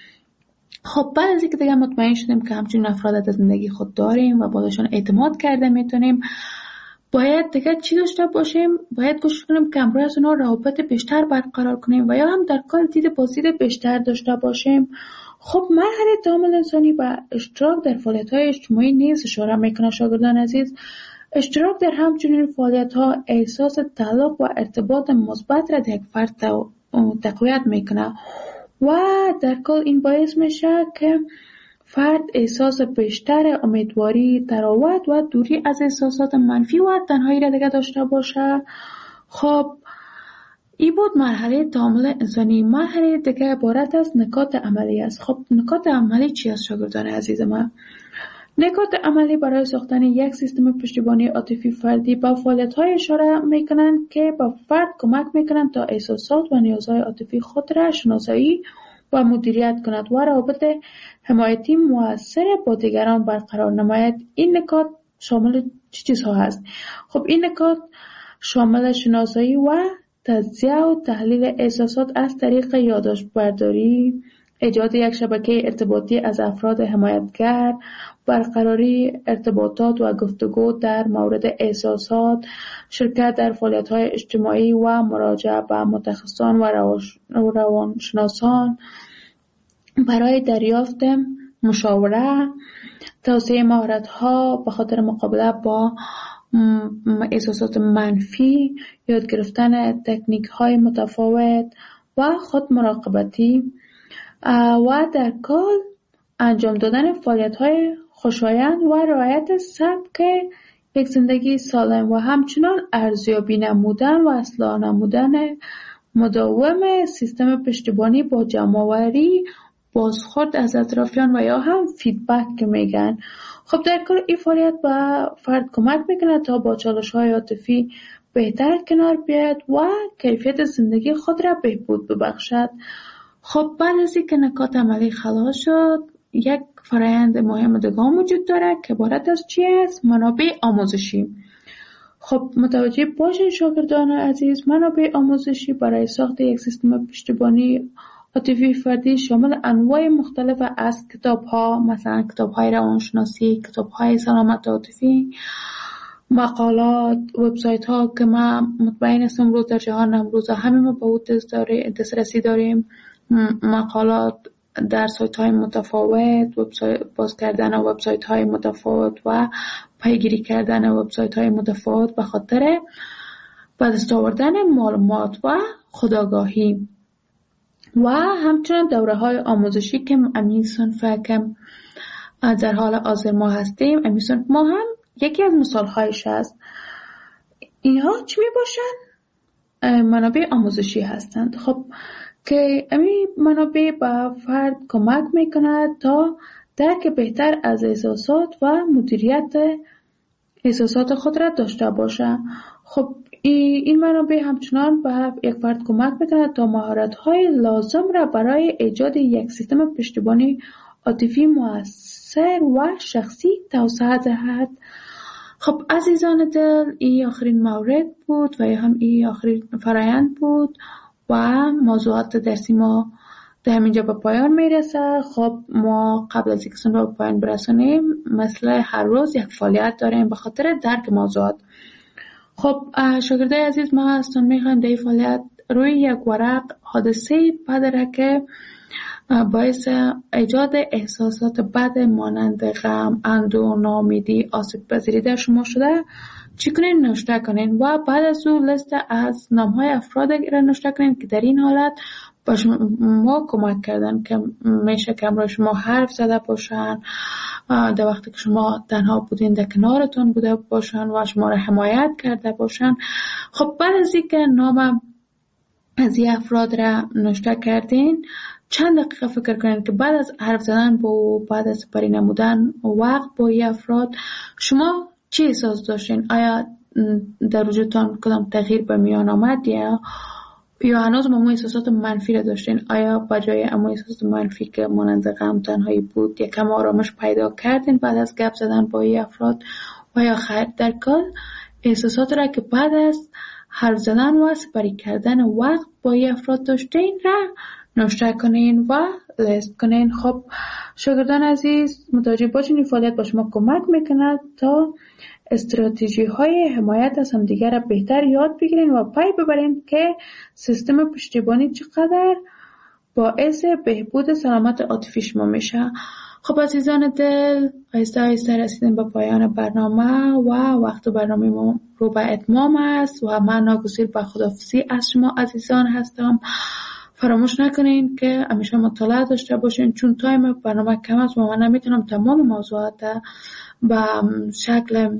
خب بعد از اینکه دیگه مطمئن شدیم که همچنین افراد در زندگی خود داریم و باشون اعتماد کرده میتونیم، باید دیگه چی داشته باشیم؟ باید کوشش کنیم که همراه از اونها روابط بیشتر برقرار کنیم و یا هم در کل دید بازدید بیشتر داشته باشیم. خب مرحله تعامل انسانی با اشتراک در فعالیت‌های اجتماعی نیز اشاره میکنه شاگردان عزیز. اشتراک در همچنین فعالیت‌ها احساس تعلق و ارتباط مثبت را در یک فرد تقویت میکنه و در کل این باعث میشه که فرد احساس بیشتر امیدواری، تراوت و دوری از احساسات منفی و تنهایی را دیگه داشته باشه. خب این بود مرحله تعامل انسانی. مرحله دیگه عبارت از نکات عملی است. خب نکات عملی چی است شاگردان عزیز من؟ نکات عملی برای ساختن یک سیستم پشتیبانی عاطفی فردی با فعالیت‌های اشاره میکنند که با فرد کمک میکنند تا احساسات و نیازهای عاطفی خود را شناسایی و مدیریت کند و روابط حمایتی مؤثر با دیگران برقرار نماید. این نکات شامل چه چیزها هست؟ خب این نکات شامل شناسایی و تجزیه و تحلیل احساسات از طریق یادداشت برداری، ایجاد یک شبکه ارتباطی از افراد حمایتگر، برقراری ارتباطات و گفتگو در مورد احساسات، شرکت در فعالیت‌های اجتماعی و مراجعه به متخصصان و روانشناسان برای دریافت مشاوره، توسعه مهارت‌ها به خاطر مقابله با احساسات منفی، یاد گرفتن تکنیک‌های متفاوت و خود مراقبتی و در کل انجام دادن فعالیت‌های خوشایند و رعایت سبک یک زندگی سالم و همچنان ارزیابی نمودن و اصلاح نمودن مداوم سیستم پشتیبانی با جمع‌آوری بازخورد از اطرافیان و یا هم فیدبک که میگن. خب در کل این فعالیت به فرد کمک میکنه تا با چالش‌های عاطفی بهتر کنار بیاید و کیفیت زندگی خود را بهبود ببخشد. خب بعد از اینکه نکات عملی خلاص شد، یک فرآیند مهم دیگه وجود داره که عبارت از چی است؟ منابع آموزشی. خب متوجه باشین شاگردان عزیز، منابع آموزشی برای ساخت یک سیستم پشتیبانی عاطفی فردی شامل انواع مختلف از کتاب‌ها، مثلا کتاب‌های روانشناسی، کتاب‌های سلامت عاطفی، مقالات، وبسایت‌ها که ما مطمئن هستم امروز در جهان امروز همه ما به دسترسی داریم، مقالات در سایت‌های متفاوت، باز کردن وبسایت‌های متفاوت و پیگیری کردن وبسایت‌های متفاوت به خاطر به دست آوردن معلومات و خودآگاهی و همچنین دوره‌های آموزشی که امی صنف که در حال حاضر ما هستیم، امی صنف ما هم یکی از مثال‌هایش است. اینها چی میباشند؟ منابع آموزشی هستند. خب که امی منابع به فرد کمک میکند تا درک بهتر از احساسات و مدیریت احساسات خود را داشته باشه. خب این منابع همچنان به یک فرد کمک میکند تا مهارت‌های لازم را برای ایجاد یک سیستم پشتیبانی عاطفی مؤثر و شخصی توسعه دهد. خب عزیزان دل، این آخرین مورد بود و هم این آخرین فرآیند بود و موضوعات درسی ما در همینجا به پایان میرسه. خب ما قبل از اینکه سن رو به پایان برسونیم مثل هر روز یک فعالیت داریم به خاطر درک موضوعات. خب شاگردای عزیز، ما هستون میخوایم در این فعالیت روی یک ورق حادثه بد که باعث ایجاد احساسات بد مانند غم، اندوه، ناامیدی، آسیب پذیری در شما شده چی کنین؟ نوشته کنین و بعد از اون لیست از نامهای افراد را نوشته کنین که در این حالت با شما کمک کردن، که میشه که امروز شما حرف زده باشن، در وقتی که شما تنها بودین در کنارتون بوده باشن و شما را حمایت کرده باشن. خب بعد از اینکه نام از این افراد را نوشته کردین، چند دقیقه فکر کنین که بعد از حرف زدن و بعد از سپری نمودن وقت با این افراد شما چی احساس داشتین؟ آیا در وجودتان کدام تغییر به میان آمد یا هنوز ما احساسات منفی را داشتین؟ آیا بجای اما احساسات منفی که مانند غم، تنهایی بود یکم آرامش پیدا کردین بعد از گپ زدن با این افراد؟ و یا خیر در کل احساسات را که بعد از حرف زدن و سپری کردن وقت با این افراد داشتین را نوشته کنین و لیست کنین. خب شاگردان عزیز، متوجه باشین این فعالیت با شما کمک میکند تا استراتژی های حمایت از همدیگر را بهتر یاد بگیرین و پی ببرین که سیستم پشتیبانی چقدر باعث بهبود سلامت عاطفی شما میشه. خب عزیزان دل، آهسته آهسته رسیدیم به پایان برنامه و وقت برنامه ما رو به اتمام است و من ناگزیر به خداحافظی از شما عزیزان هستم. فراموش نکنین که همیشه مطالعه داشته باشین، چون تایم برنامه کم است و من نمیتونم تمام موضوعات به شکل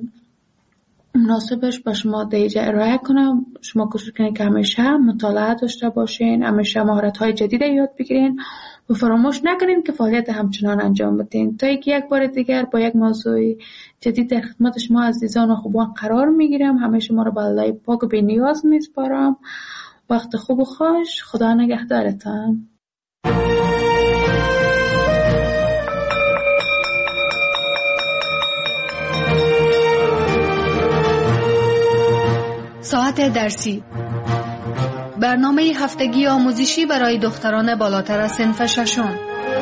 مناسبش به شما دیجا ارائه کنم. شما کوشش کنین که همیشه مطالعه داشته باشین، همیشه مهارت‌های جدید یاد بگیرین و فراموش نکنین که فعالیت همچنان انجام بدین. تا اینکه یک بار دیگر با یک موضوع جدید در خدمت شما عزیزان و خوبان قرار میگیرم. همه شما رو به الله پاک و بی‌نیاز میسپارم. وقت خوب و خوش. خدا نگهدارتان. ساعت درسی، برنامه هفتگی آموزشی برای دختران بالاتر از صنف ششم.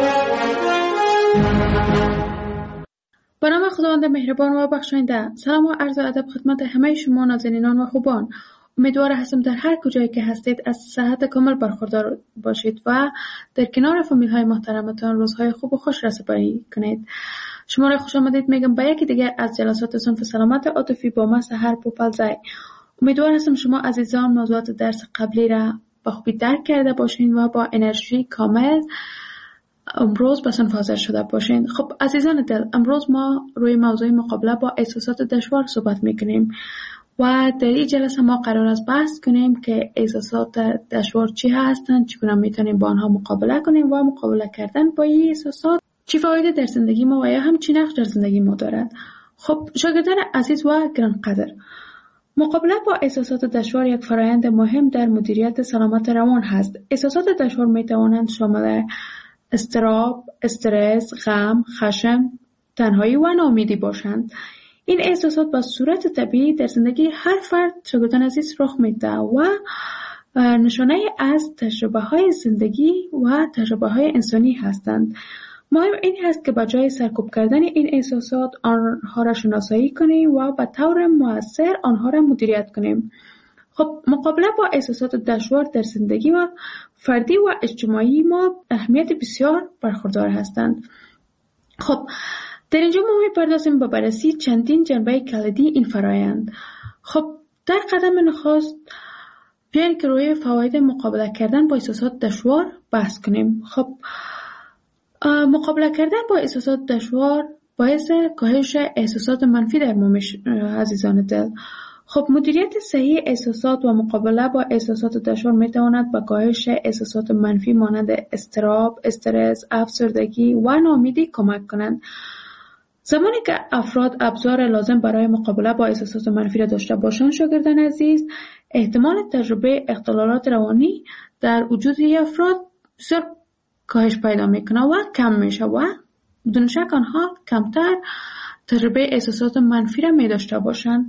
به نام خداوند مهربان و بخشاینده، سلام و عرض ادب خدمت همه شما نازنینان و خوبان. امیدوار هستم در هر کجایی که هستید از صحت کامل برخوردار باشید و در کنار فامیل های محترمتان روزهای خوب و خوش را سپری کنید. شما را خوش آمدید میگم به یکی دیگر از جلسات صنف سلامت عاطفی با من سحر پوپلزای. امیدوار هستم شما عزیزان موضوعات درس قبلی را با خوبی درک کرده باشین و با انرژی کامل امروز به صنف حاضر شده باشین. خب عزیزان دل، امروز ما روی موضوع مقابله با احساسات دشوار صحبت میکنیم و در این جلسه ما قرار است بحث کنیم که احساسات دشوار چی هستند، چگونه میتونیم با آنها مقابله کنیم و مقابله کردن با این احساسات چی فواید در زندگی ما و یا هم چی نقش در زندگی ما دارد. خب شاگردان عزیز و گرانقدر، مقابله با احساسات دشوار یک فرایند مهم در مدیریت سلامت روان هست. احساسات دشوار می توانند شامل اضطراب، استرس، غم، خشم، تنهایی و ناامیدی باشند. این احساسات به صورت طبیعی در زندگی هر فرد شاگردان عزیز رخ میده و نشانه از تجربه های زندگی و تجربه های انسانی هستند. مهم این هست که به جای سرکوب کردن این احساسات آنها را شناسایی کنیم و به طور مؤثر آنها را مدیریت کنیم. خب مقابله با احساسات دشوار در زندگی و فردی و اجتماعی ما اهمیت بسیار برخوردار هستند. خب در اینجا ما می‌پردازیم به بررسی چندین جنبه کلیدی این فرایند. خب در قدم نخست بیاین که روی فواید مقابله کردن با احساسات دشوار بحث کنیم. خب مقابله کردن با احساسات دشوار باعث کاهش احساسات منفی در ما عزیزان دل. خب مدیریت صحیح احساسات و مقابله با احساسات دشوار میتواند به کاهش احساسات منفی مانند اضطراب، استرس، افسردگی و ناامیدی کمک کنند. زمانی که افراد ابزار لازم برای مقابله با احساسات منفی را داشته باشند، شاگردان عزیز، احتمال تجربه اختلالات روانی در وجود افراد بسیار کاهش پیدا میکنه و کم میشه و بدون شک آنها کمتر تجربه احساسات منفی را می داشته باشند.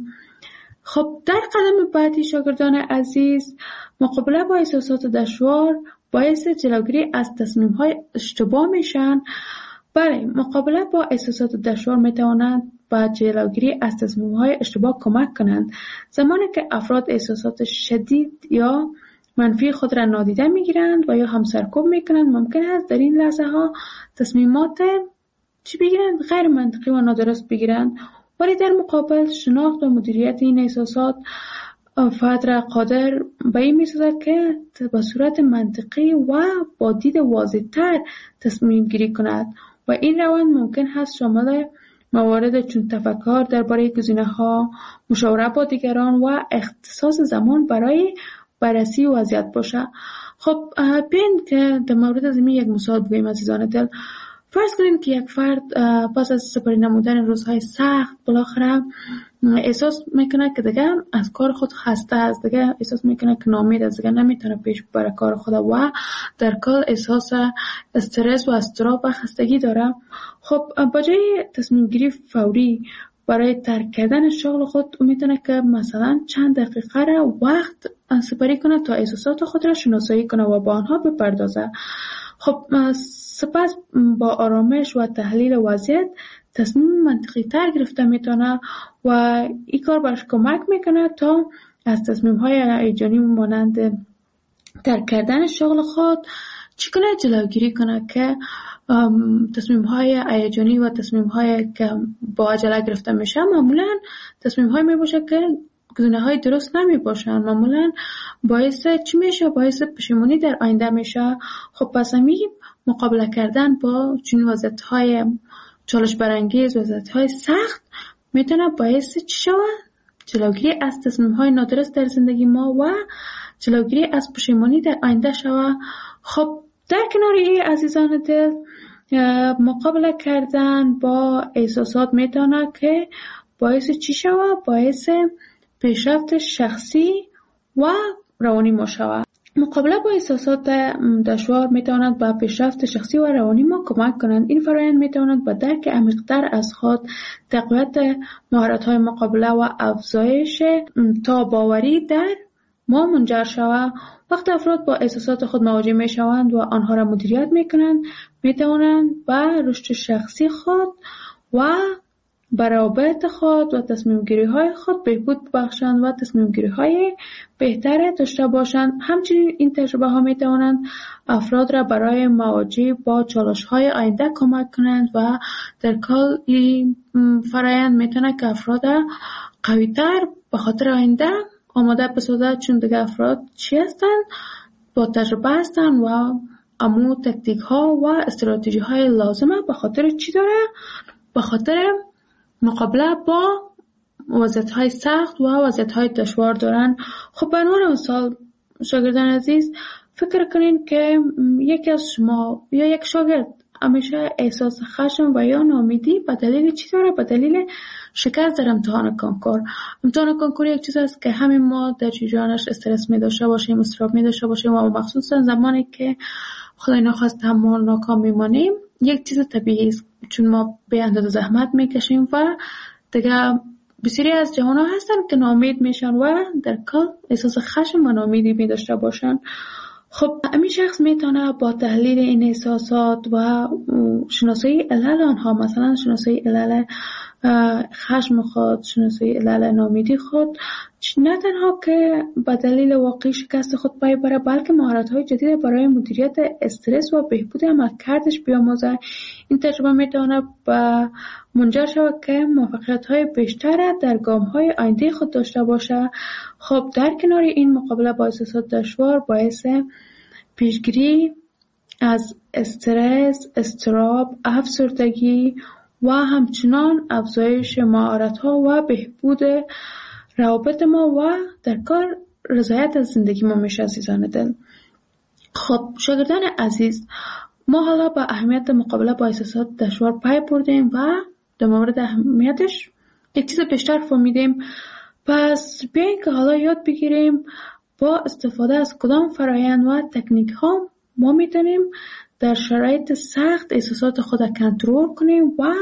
خب در قدم بعدی شاگردان عزیز، مقابله با احساسات دشوار باعث جلوگیری از تصمیم‌های اشتباه میشن. بله، مقابله با احساسات دشوار میتوانند به جلوگیری از تصمیم‌های اشتباه کمک کنند. زمانی که افراد احساسات شدید یا منفی خود را نادیده میگیرند و یا هم سرکوب میکنند، ممکن است در این لحظه ها تصمیمات بگیرند غیر منطقی و نادرست بگیرند، ولی در مقابل شناخت و مدیریت این احساسات فرد را قادر به این میسازد که به صورت منطقی و با دید واضح‌تر تصمیم گیری کند و این روند ممکن است شامل موارد چون تفکر درباره گزینه‌ها، مشاوره با دیگران و اختصاص زمان برای بررسی وضعیت باشه. خب بیاین که در مورد از این یک مثال بگوییم عزیزان دل. فرض کنید که یک فرد پس از سپری نمودن روزهای سخت بالاخره احساس میکنه که دیگه از کار خود خسته است، دیگه احساس میکنه که ناامید است، دیگه نمیتونه پیش بره کار خود و در کل احساس استرس و اضطراب و خستگی داره. خب با جای تصمیم گیری فوری برای ترک کردن شغل خود میتونه که مثلا چند دقیقه را وقت سپری کنه تا احساسات خود را شناسایی کنه و با آنها بپردازه. خب سپس با آرامش و تحلیل وضعیت تصمیم منطقی تر گرفته میتونه و این کار برش کمک میکنه تا از تصمیم های هیجانی مانند ترک کردن شغل خود چی کنه، جلوگیری کنه که تصمیم های هیجانی و تصمیم های که با عجله گرفته میشه معمولا تصمیم های میباشه که گزینه های درست نمی باشن، معمولا باعث چی میشه؟ باعث پشیمانی در آینده میشه. خب پس همین مقابله کردن با چنین وضعیت های چالش برانگیز، وضعیت های سخت میتونه باعث چی شود؟ جلوگیری از تصمیم های نادرست در زندگی ما و جلوگیری از پشیمانی در آینده شود. خب در کنار این عزیزان دل، مقابله کردن با احساسات میتونه که باعث چی شود؟ باعث پیشرفت شخصی و روانی ما شود. مقابله با احساسات دشوار میتواند به پیشرفت شخصی و روانی ما کمک کنند. این فرآیند میتواند به درک عمیق‌تر از خود، تقویت مهارت‌های مقابله و افزایش تاب‌آوری در ما منجر شود. وقتی افراد با احساسات خود مواجه میشوند و آنها را مدیریت میکنند، میتوانند به رشد شخصی خود و برابط خود و تصمیم گیری های خود بهبود بخشند و تصمیم گیری های بهتر داشته باشند. همچنین این تجربه ها می توانند افراد را برای مواجهه با چالش های آینده کمک کنند و در کل این فرآیند می تواند که افراد قوی تر به خاطر آینده آماده بسازد، چون دیگه افراد چی هستند؟ با تجربه هستند و امو تکتیک ها و استراتژی های لازمه به خاطر چی داره؟ به خاطر مقابله با وضعیت‌های سخت و وضعیت‌های دشوار دارن. خب به عنوان مثال شاگردان عزیز، فکر کنین که یکی از شما یا یک شاگرد همیشه احساس خشم و یا ناامیدی به دلیل چی داره؟ به دلیل شکست در امتحان کنکور. امتحان کنکور یک چیز است که همین ما در جریانش استرس می داشته باشیم، اضطراب می داشته باشیم و مخصوصا زمانی که خدای نخواست ما ناکام میمانیم یک چیز طبیعی است، چون ما به اندازه زحمت میکشیم و دیگه بسیاری از جوان‌ها هستن که ناامید میشن و در کل احساس خشم و ناامیدی می داشته باشن. خب همین شخص میتونه با تحلیل این احساسات و شناسایی علل آنها، مثلا شناسایی علل خشم خود، شناسایی علل ناامیدی خود، نه تنها که به دلیل واقعی شکست خود پای بره، بلکه مهارت‌های جدید برای مدیریت استرس و بهبود عملکردش بیاموزه. این تجربه میتونه به منجر شود که موفقیت‌های بیشتر در گام‌های آینده خود داشته باشه. خب در کنار این مقابله با احساسات دشوار باعث پیشگیری از استرس، اضطراب، افسردگی و همچنان افزایش مهارت‌ها و بهبود روابط ما و در کار رضایت از زندگی ما میشه. عزیزان دل، خب شاگردان عزیز، ما حالا به اهمیت مقابله با احساسات دشوار پی بردیم و در مورد اهمیتش یک چیز بیشتر فهمیدیم. پس بیاین که حالا یاد بگیریم با استفاده از کدام فرایند و تکنیک ها ما میتونیم در شرایط سخت احساسات خود کنترل کنیم و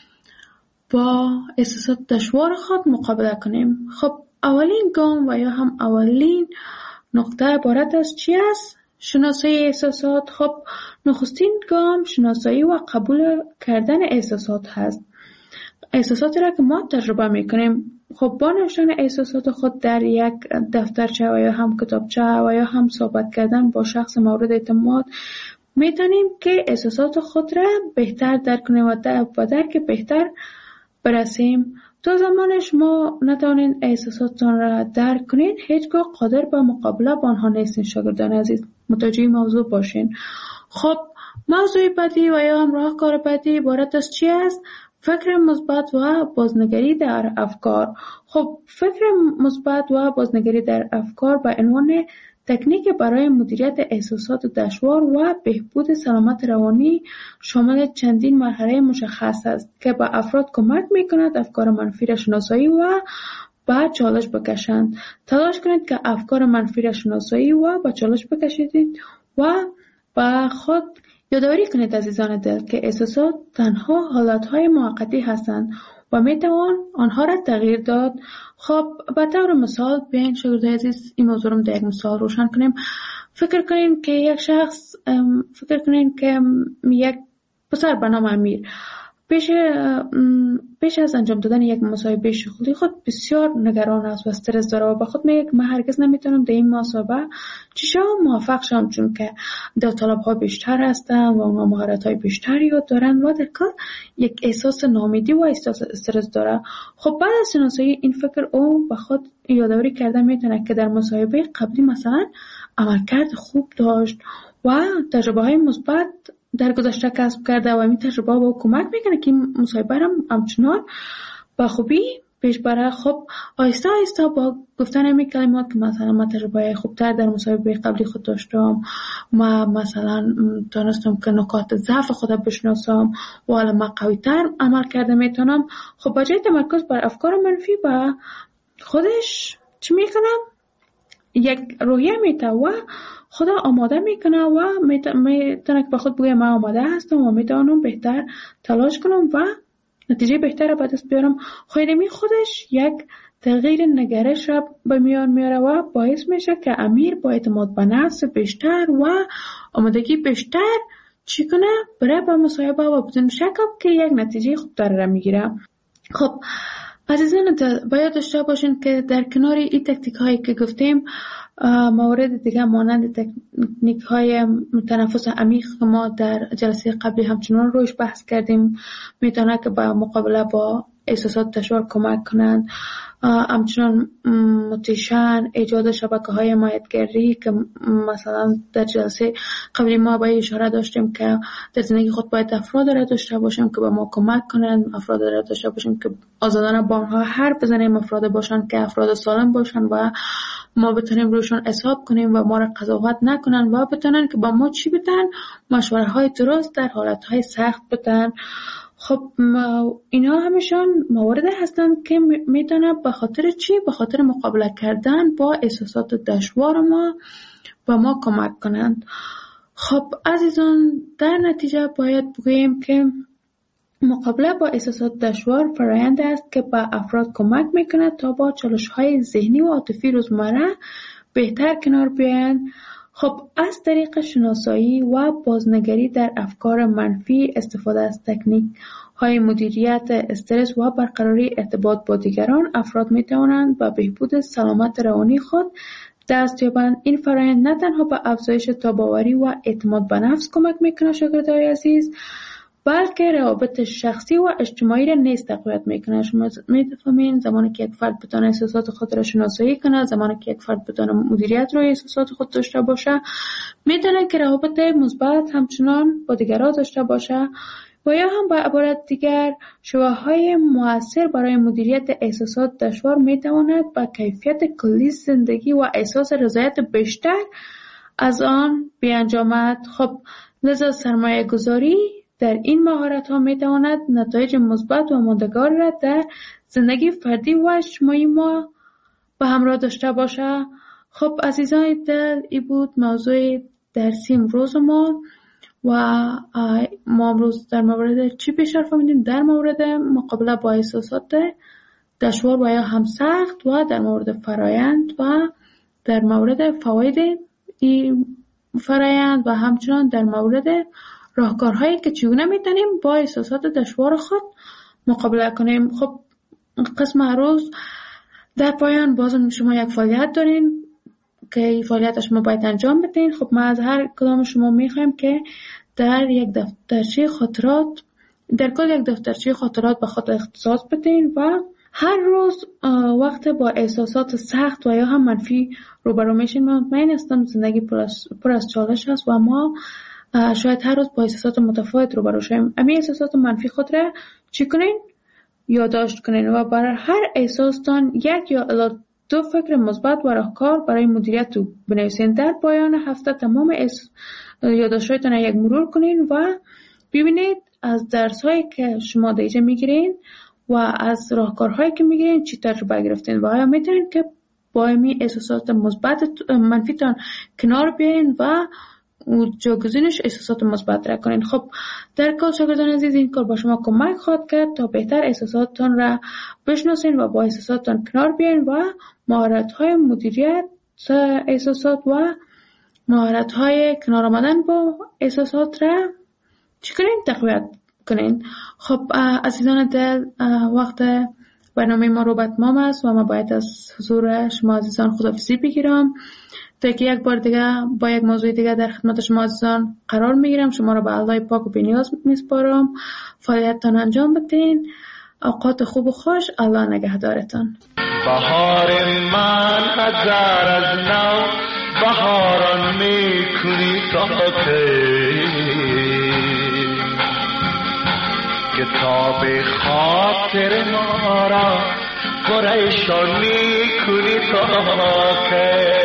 با احساسات دشوار خود مقابله کنیم. خب اولین گام و یا هم اولین نقطه عبارت از چی است؟ شناسایی احساسات. خب نخستین گام شناسایی و قبول کردن احساسات هست. احساساتی را که ما تجربه میکنیم، خب با نوشتن احساسات خود در یک دفترچه و یا هم کتابچه و یا هم صحبت کردن با شخص مورد اعتماد میتونیم که احساسات خود را بهتر درک کنیم و درک بهتر برسیم. تا زمان شما نتوانید احساساتتان را درک کنید، هیچگاه قادر به مقابله با آنها نیستین. شاگردان عزیز، متوجه موضوع باشین. خب موضوع بعدی و یا هم راهکار بعدی عبارت از چی است؟ فکر مثبت و بازنگری در افکار. خب فکر مثبت و بازنگری در افکار به عنوان تکنیک برای مدیریت احساسات دشوار و بهبود سلامت روانی شامل چندین مرحله مشخص است که به افراد کمک می‌کند افکار منفی را شناسایی و به چالش بکشند. تلاش کنید که افکار منفی را شناسایی و به چالش بکشید و به خود یادآوری کنید عزیزان دل که احساسات تنها حالتهای موقتی هستند و میتوان آنها را تغییر داد. خب به طور مثال بیاین شاگردان عزیز این موضوع رو در یک مثال روشن کنیم. فکر کنین که یک پسر به نام امیر پیش از انجام دادن یک مصاحبه شغلی خود بسیار نگران است و استرس داره و به خود میگه من هرگز نمیتونم در این مصاحبه چشم موفق شم، چون که داوطلب‌ها بیشتر هستن و اونها مهارت‌های بیشتری دارن و در کار یک احساس ناامیدی و احساس استرس داره. خب بعد از شناسایی این فکر او به خود یادآوری کرده میتونه که در مصاحبه قبلی مثلا عملکرد خوب داشت و تجربه‌های مثبت در گذشته کسب کرده و این تجربه با کمک میکنه که این مصاحبه هم همچنان با خوبی پیش بره. خب آهسته آهسته با گفتن این کلمات که مثلا من تجربه خوبتر در مصاحبه قبلی خود داشتم، ما مثلا تونستم که نکات ضعف خودم بشناسم و حالا من قوی‌تر عمل کرده میتونم. خب با جای تمرکز بر افکار منفی با خودش چی میکنم؟ یک روحیه میته و خدا آماده میکنه و میتونه که به خود بگه من آماده هستم و میتونم بهتر تلاش کنم و نتیجه بهتر به دست بیارم. خودمی خودش یک تغییر نگرش را به میان میاره و باعث میشه که امیر با اعتماد به نفس بیشتر و آمادگی بیشتر چی کنه؟ برای با مصاحبه و بدون شک که یک نتیجه خوبتر را میگیره. خب عزیزان باید داشته باشین که در کنار این تکنیک هایی که گفتیم موارد دیگه مانند تکنیک های تنفس عمیق که ما در جلسه قبلی همچنان روش بحث کردیم میتونه که با مقابله با احساسات دشوار کمک کنند. همچنان موتیشن، ایجاد شبکه های حمایتگری که مثلا در جلسه قبلی ما با اشاره داشتیم که در زندگی خود باید افراد را داشته باشیم که به ما کمک کنند، افراد را داشته باشیم که آزادانه با آنها حرف بزنیم، افراد باشند که افراد سالم باشند و ما بتونیم روشون حساب کنیم و ما را قضاوت نکنن و بتونن که با ما چی بدن، مشوره های درست در حالت های سخت بدن. خب اینا همشان موارد هستند که میتونه به خاطر چی؟ به خاطر مقابله کردن با احساسات دشوار ما و ما کمک کنند. خب عزیزان، در نتیجه باید بگوییم که مقابله با احساسات دشوار فرآیند است که به افراد کمک میکنه تا با چالش‌های ذهنی و عاطفی روزمره بهتر کنار بیایند. خب از طریق شناسایی و بازنگری در افکار منفی، استفاده از تکنیک های مدیریت استرس و برقراری ارتباط با دیگران، افراد میتوانند به بهبود سلامت روانی خود دست یابند. این فرآیند نه تنها به افزایش تاباوری و اعتماد به نفس کمک میکنه شاگردای عزیز، بلکه روابط شخصی و اجتماعی را نیز تقویت میکنه. شما میفهمین زمانی که یک فرد بتونه احساسات خود را شناسایی کنه، زمانی که یک فرد بتونه مدیریت روی احساسات خود داشته باشه، میتونه که روابط مثبت همچنان با دیگران داشته باشه و یا هم به عبارت دیگر شواهدهای مؤثر برای مدیریت احساسات دشوار میتواند به کیفیت کلی زندگی و احساس رضایت بیشتر از آن بیانجامد. خب لذا سرمایه گذاری در این مهارت ها می تواند نتایج مثبت و ماندگار را در زندگی فردی و اجتماعی ما به همراه داشته باشه. خب عزیزان دل، این بود موضوع درسی امروز ما و ما امروز در مورد چی بیشتر فهمیدیم؟ در مورد مقابله با احساسات دشوار و یا هم سخت و در مورد فرایند و در مورد فواید این فرایند و همچنان در مورد راهکارهایی که چگونه میتونیم با احساسات دشوار خود مقابله کنیم. خب قسم روز در پایان بازم شما یک فعالیت دارین که این فعالیت شما باید انجام بدین. خب ما از هر کدام شما میخوایم که در یک دفترچه خاطرات، در کل یک دفترچه خاطرات به خود اختصاص بدین و هر روز وقت با احساسات سخت و یا هم منفی روبرو میشین. من مطمئن هستم زندگی پر از چالش است و ما شاید هر روز با احساسات متفاوت روبرو شویم. امی احساسات منفی خود را چی کنین؟ یادداشت کنین و برای هر احساستان یک یا الی 2 فکر مثبت و راهکار برای مدیریت بنویسین. در پایان هفته تمام یادداشت‌هایتان را یک مرور کنین و ببینید از درس‌هایی که شما دیجا میگیرین و از راهکارهایی که میگیرین چی تجربه گرفتین و آیا میتونین که با امی احساسات مثبت منفیتان کنار بیاین و جاگزینش احساسات مثبت را کنین. خب در کل شاگردان عزیز، این کار با شما کمک خواهد کرد تا بهتر احساساتتان را بشناسین و با احساساتتان کنار بیاین و مهارت‌های مدیریت احساسات و مهارت‌های کنار آمدن با احساسات را چی کنین؟ تقویت کنین. خب عزیزان دل، وقت برنامه ما رو به اتمام است و ما باید از حضور شما عزیزان خداحافظی بگیرم تا که یک بار دیگه با یک موضوع دیگه در خدمت شما عزیزان قرار میگیرم. شما را به الله پاک و بی‌نیاز میسپارم. فعالیتتان انجام بدین. اوقات خوب و خوش. الله نگهدارتان. بهار من هزار از نو بهاران میکنی تا کتاب خاطر ما را پریشان میکنی تا که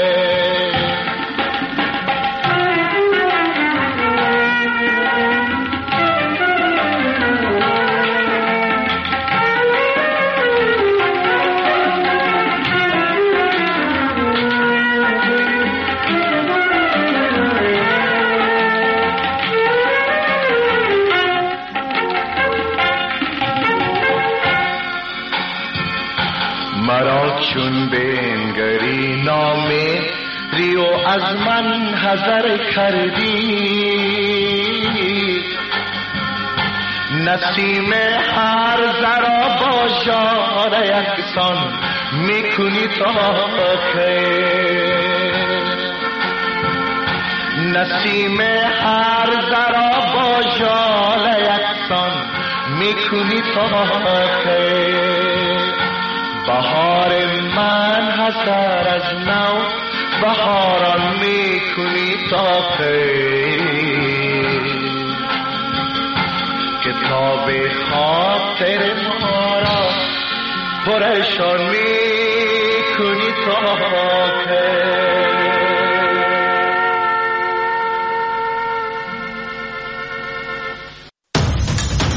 مرا چون بنگری نامه ریو از من حذر کردی، نسیم هر ذرا با جان یکسان میکنی تا که نسیم هر ذرا با جان یکسان میکنی تا که بهار من هزار از نو بهاران میکنی تا کتاب خاطر ما را پریشان میکنی ساکن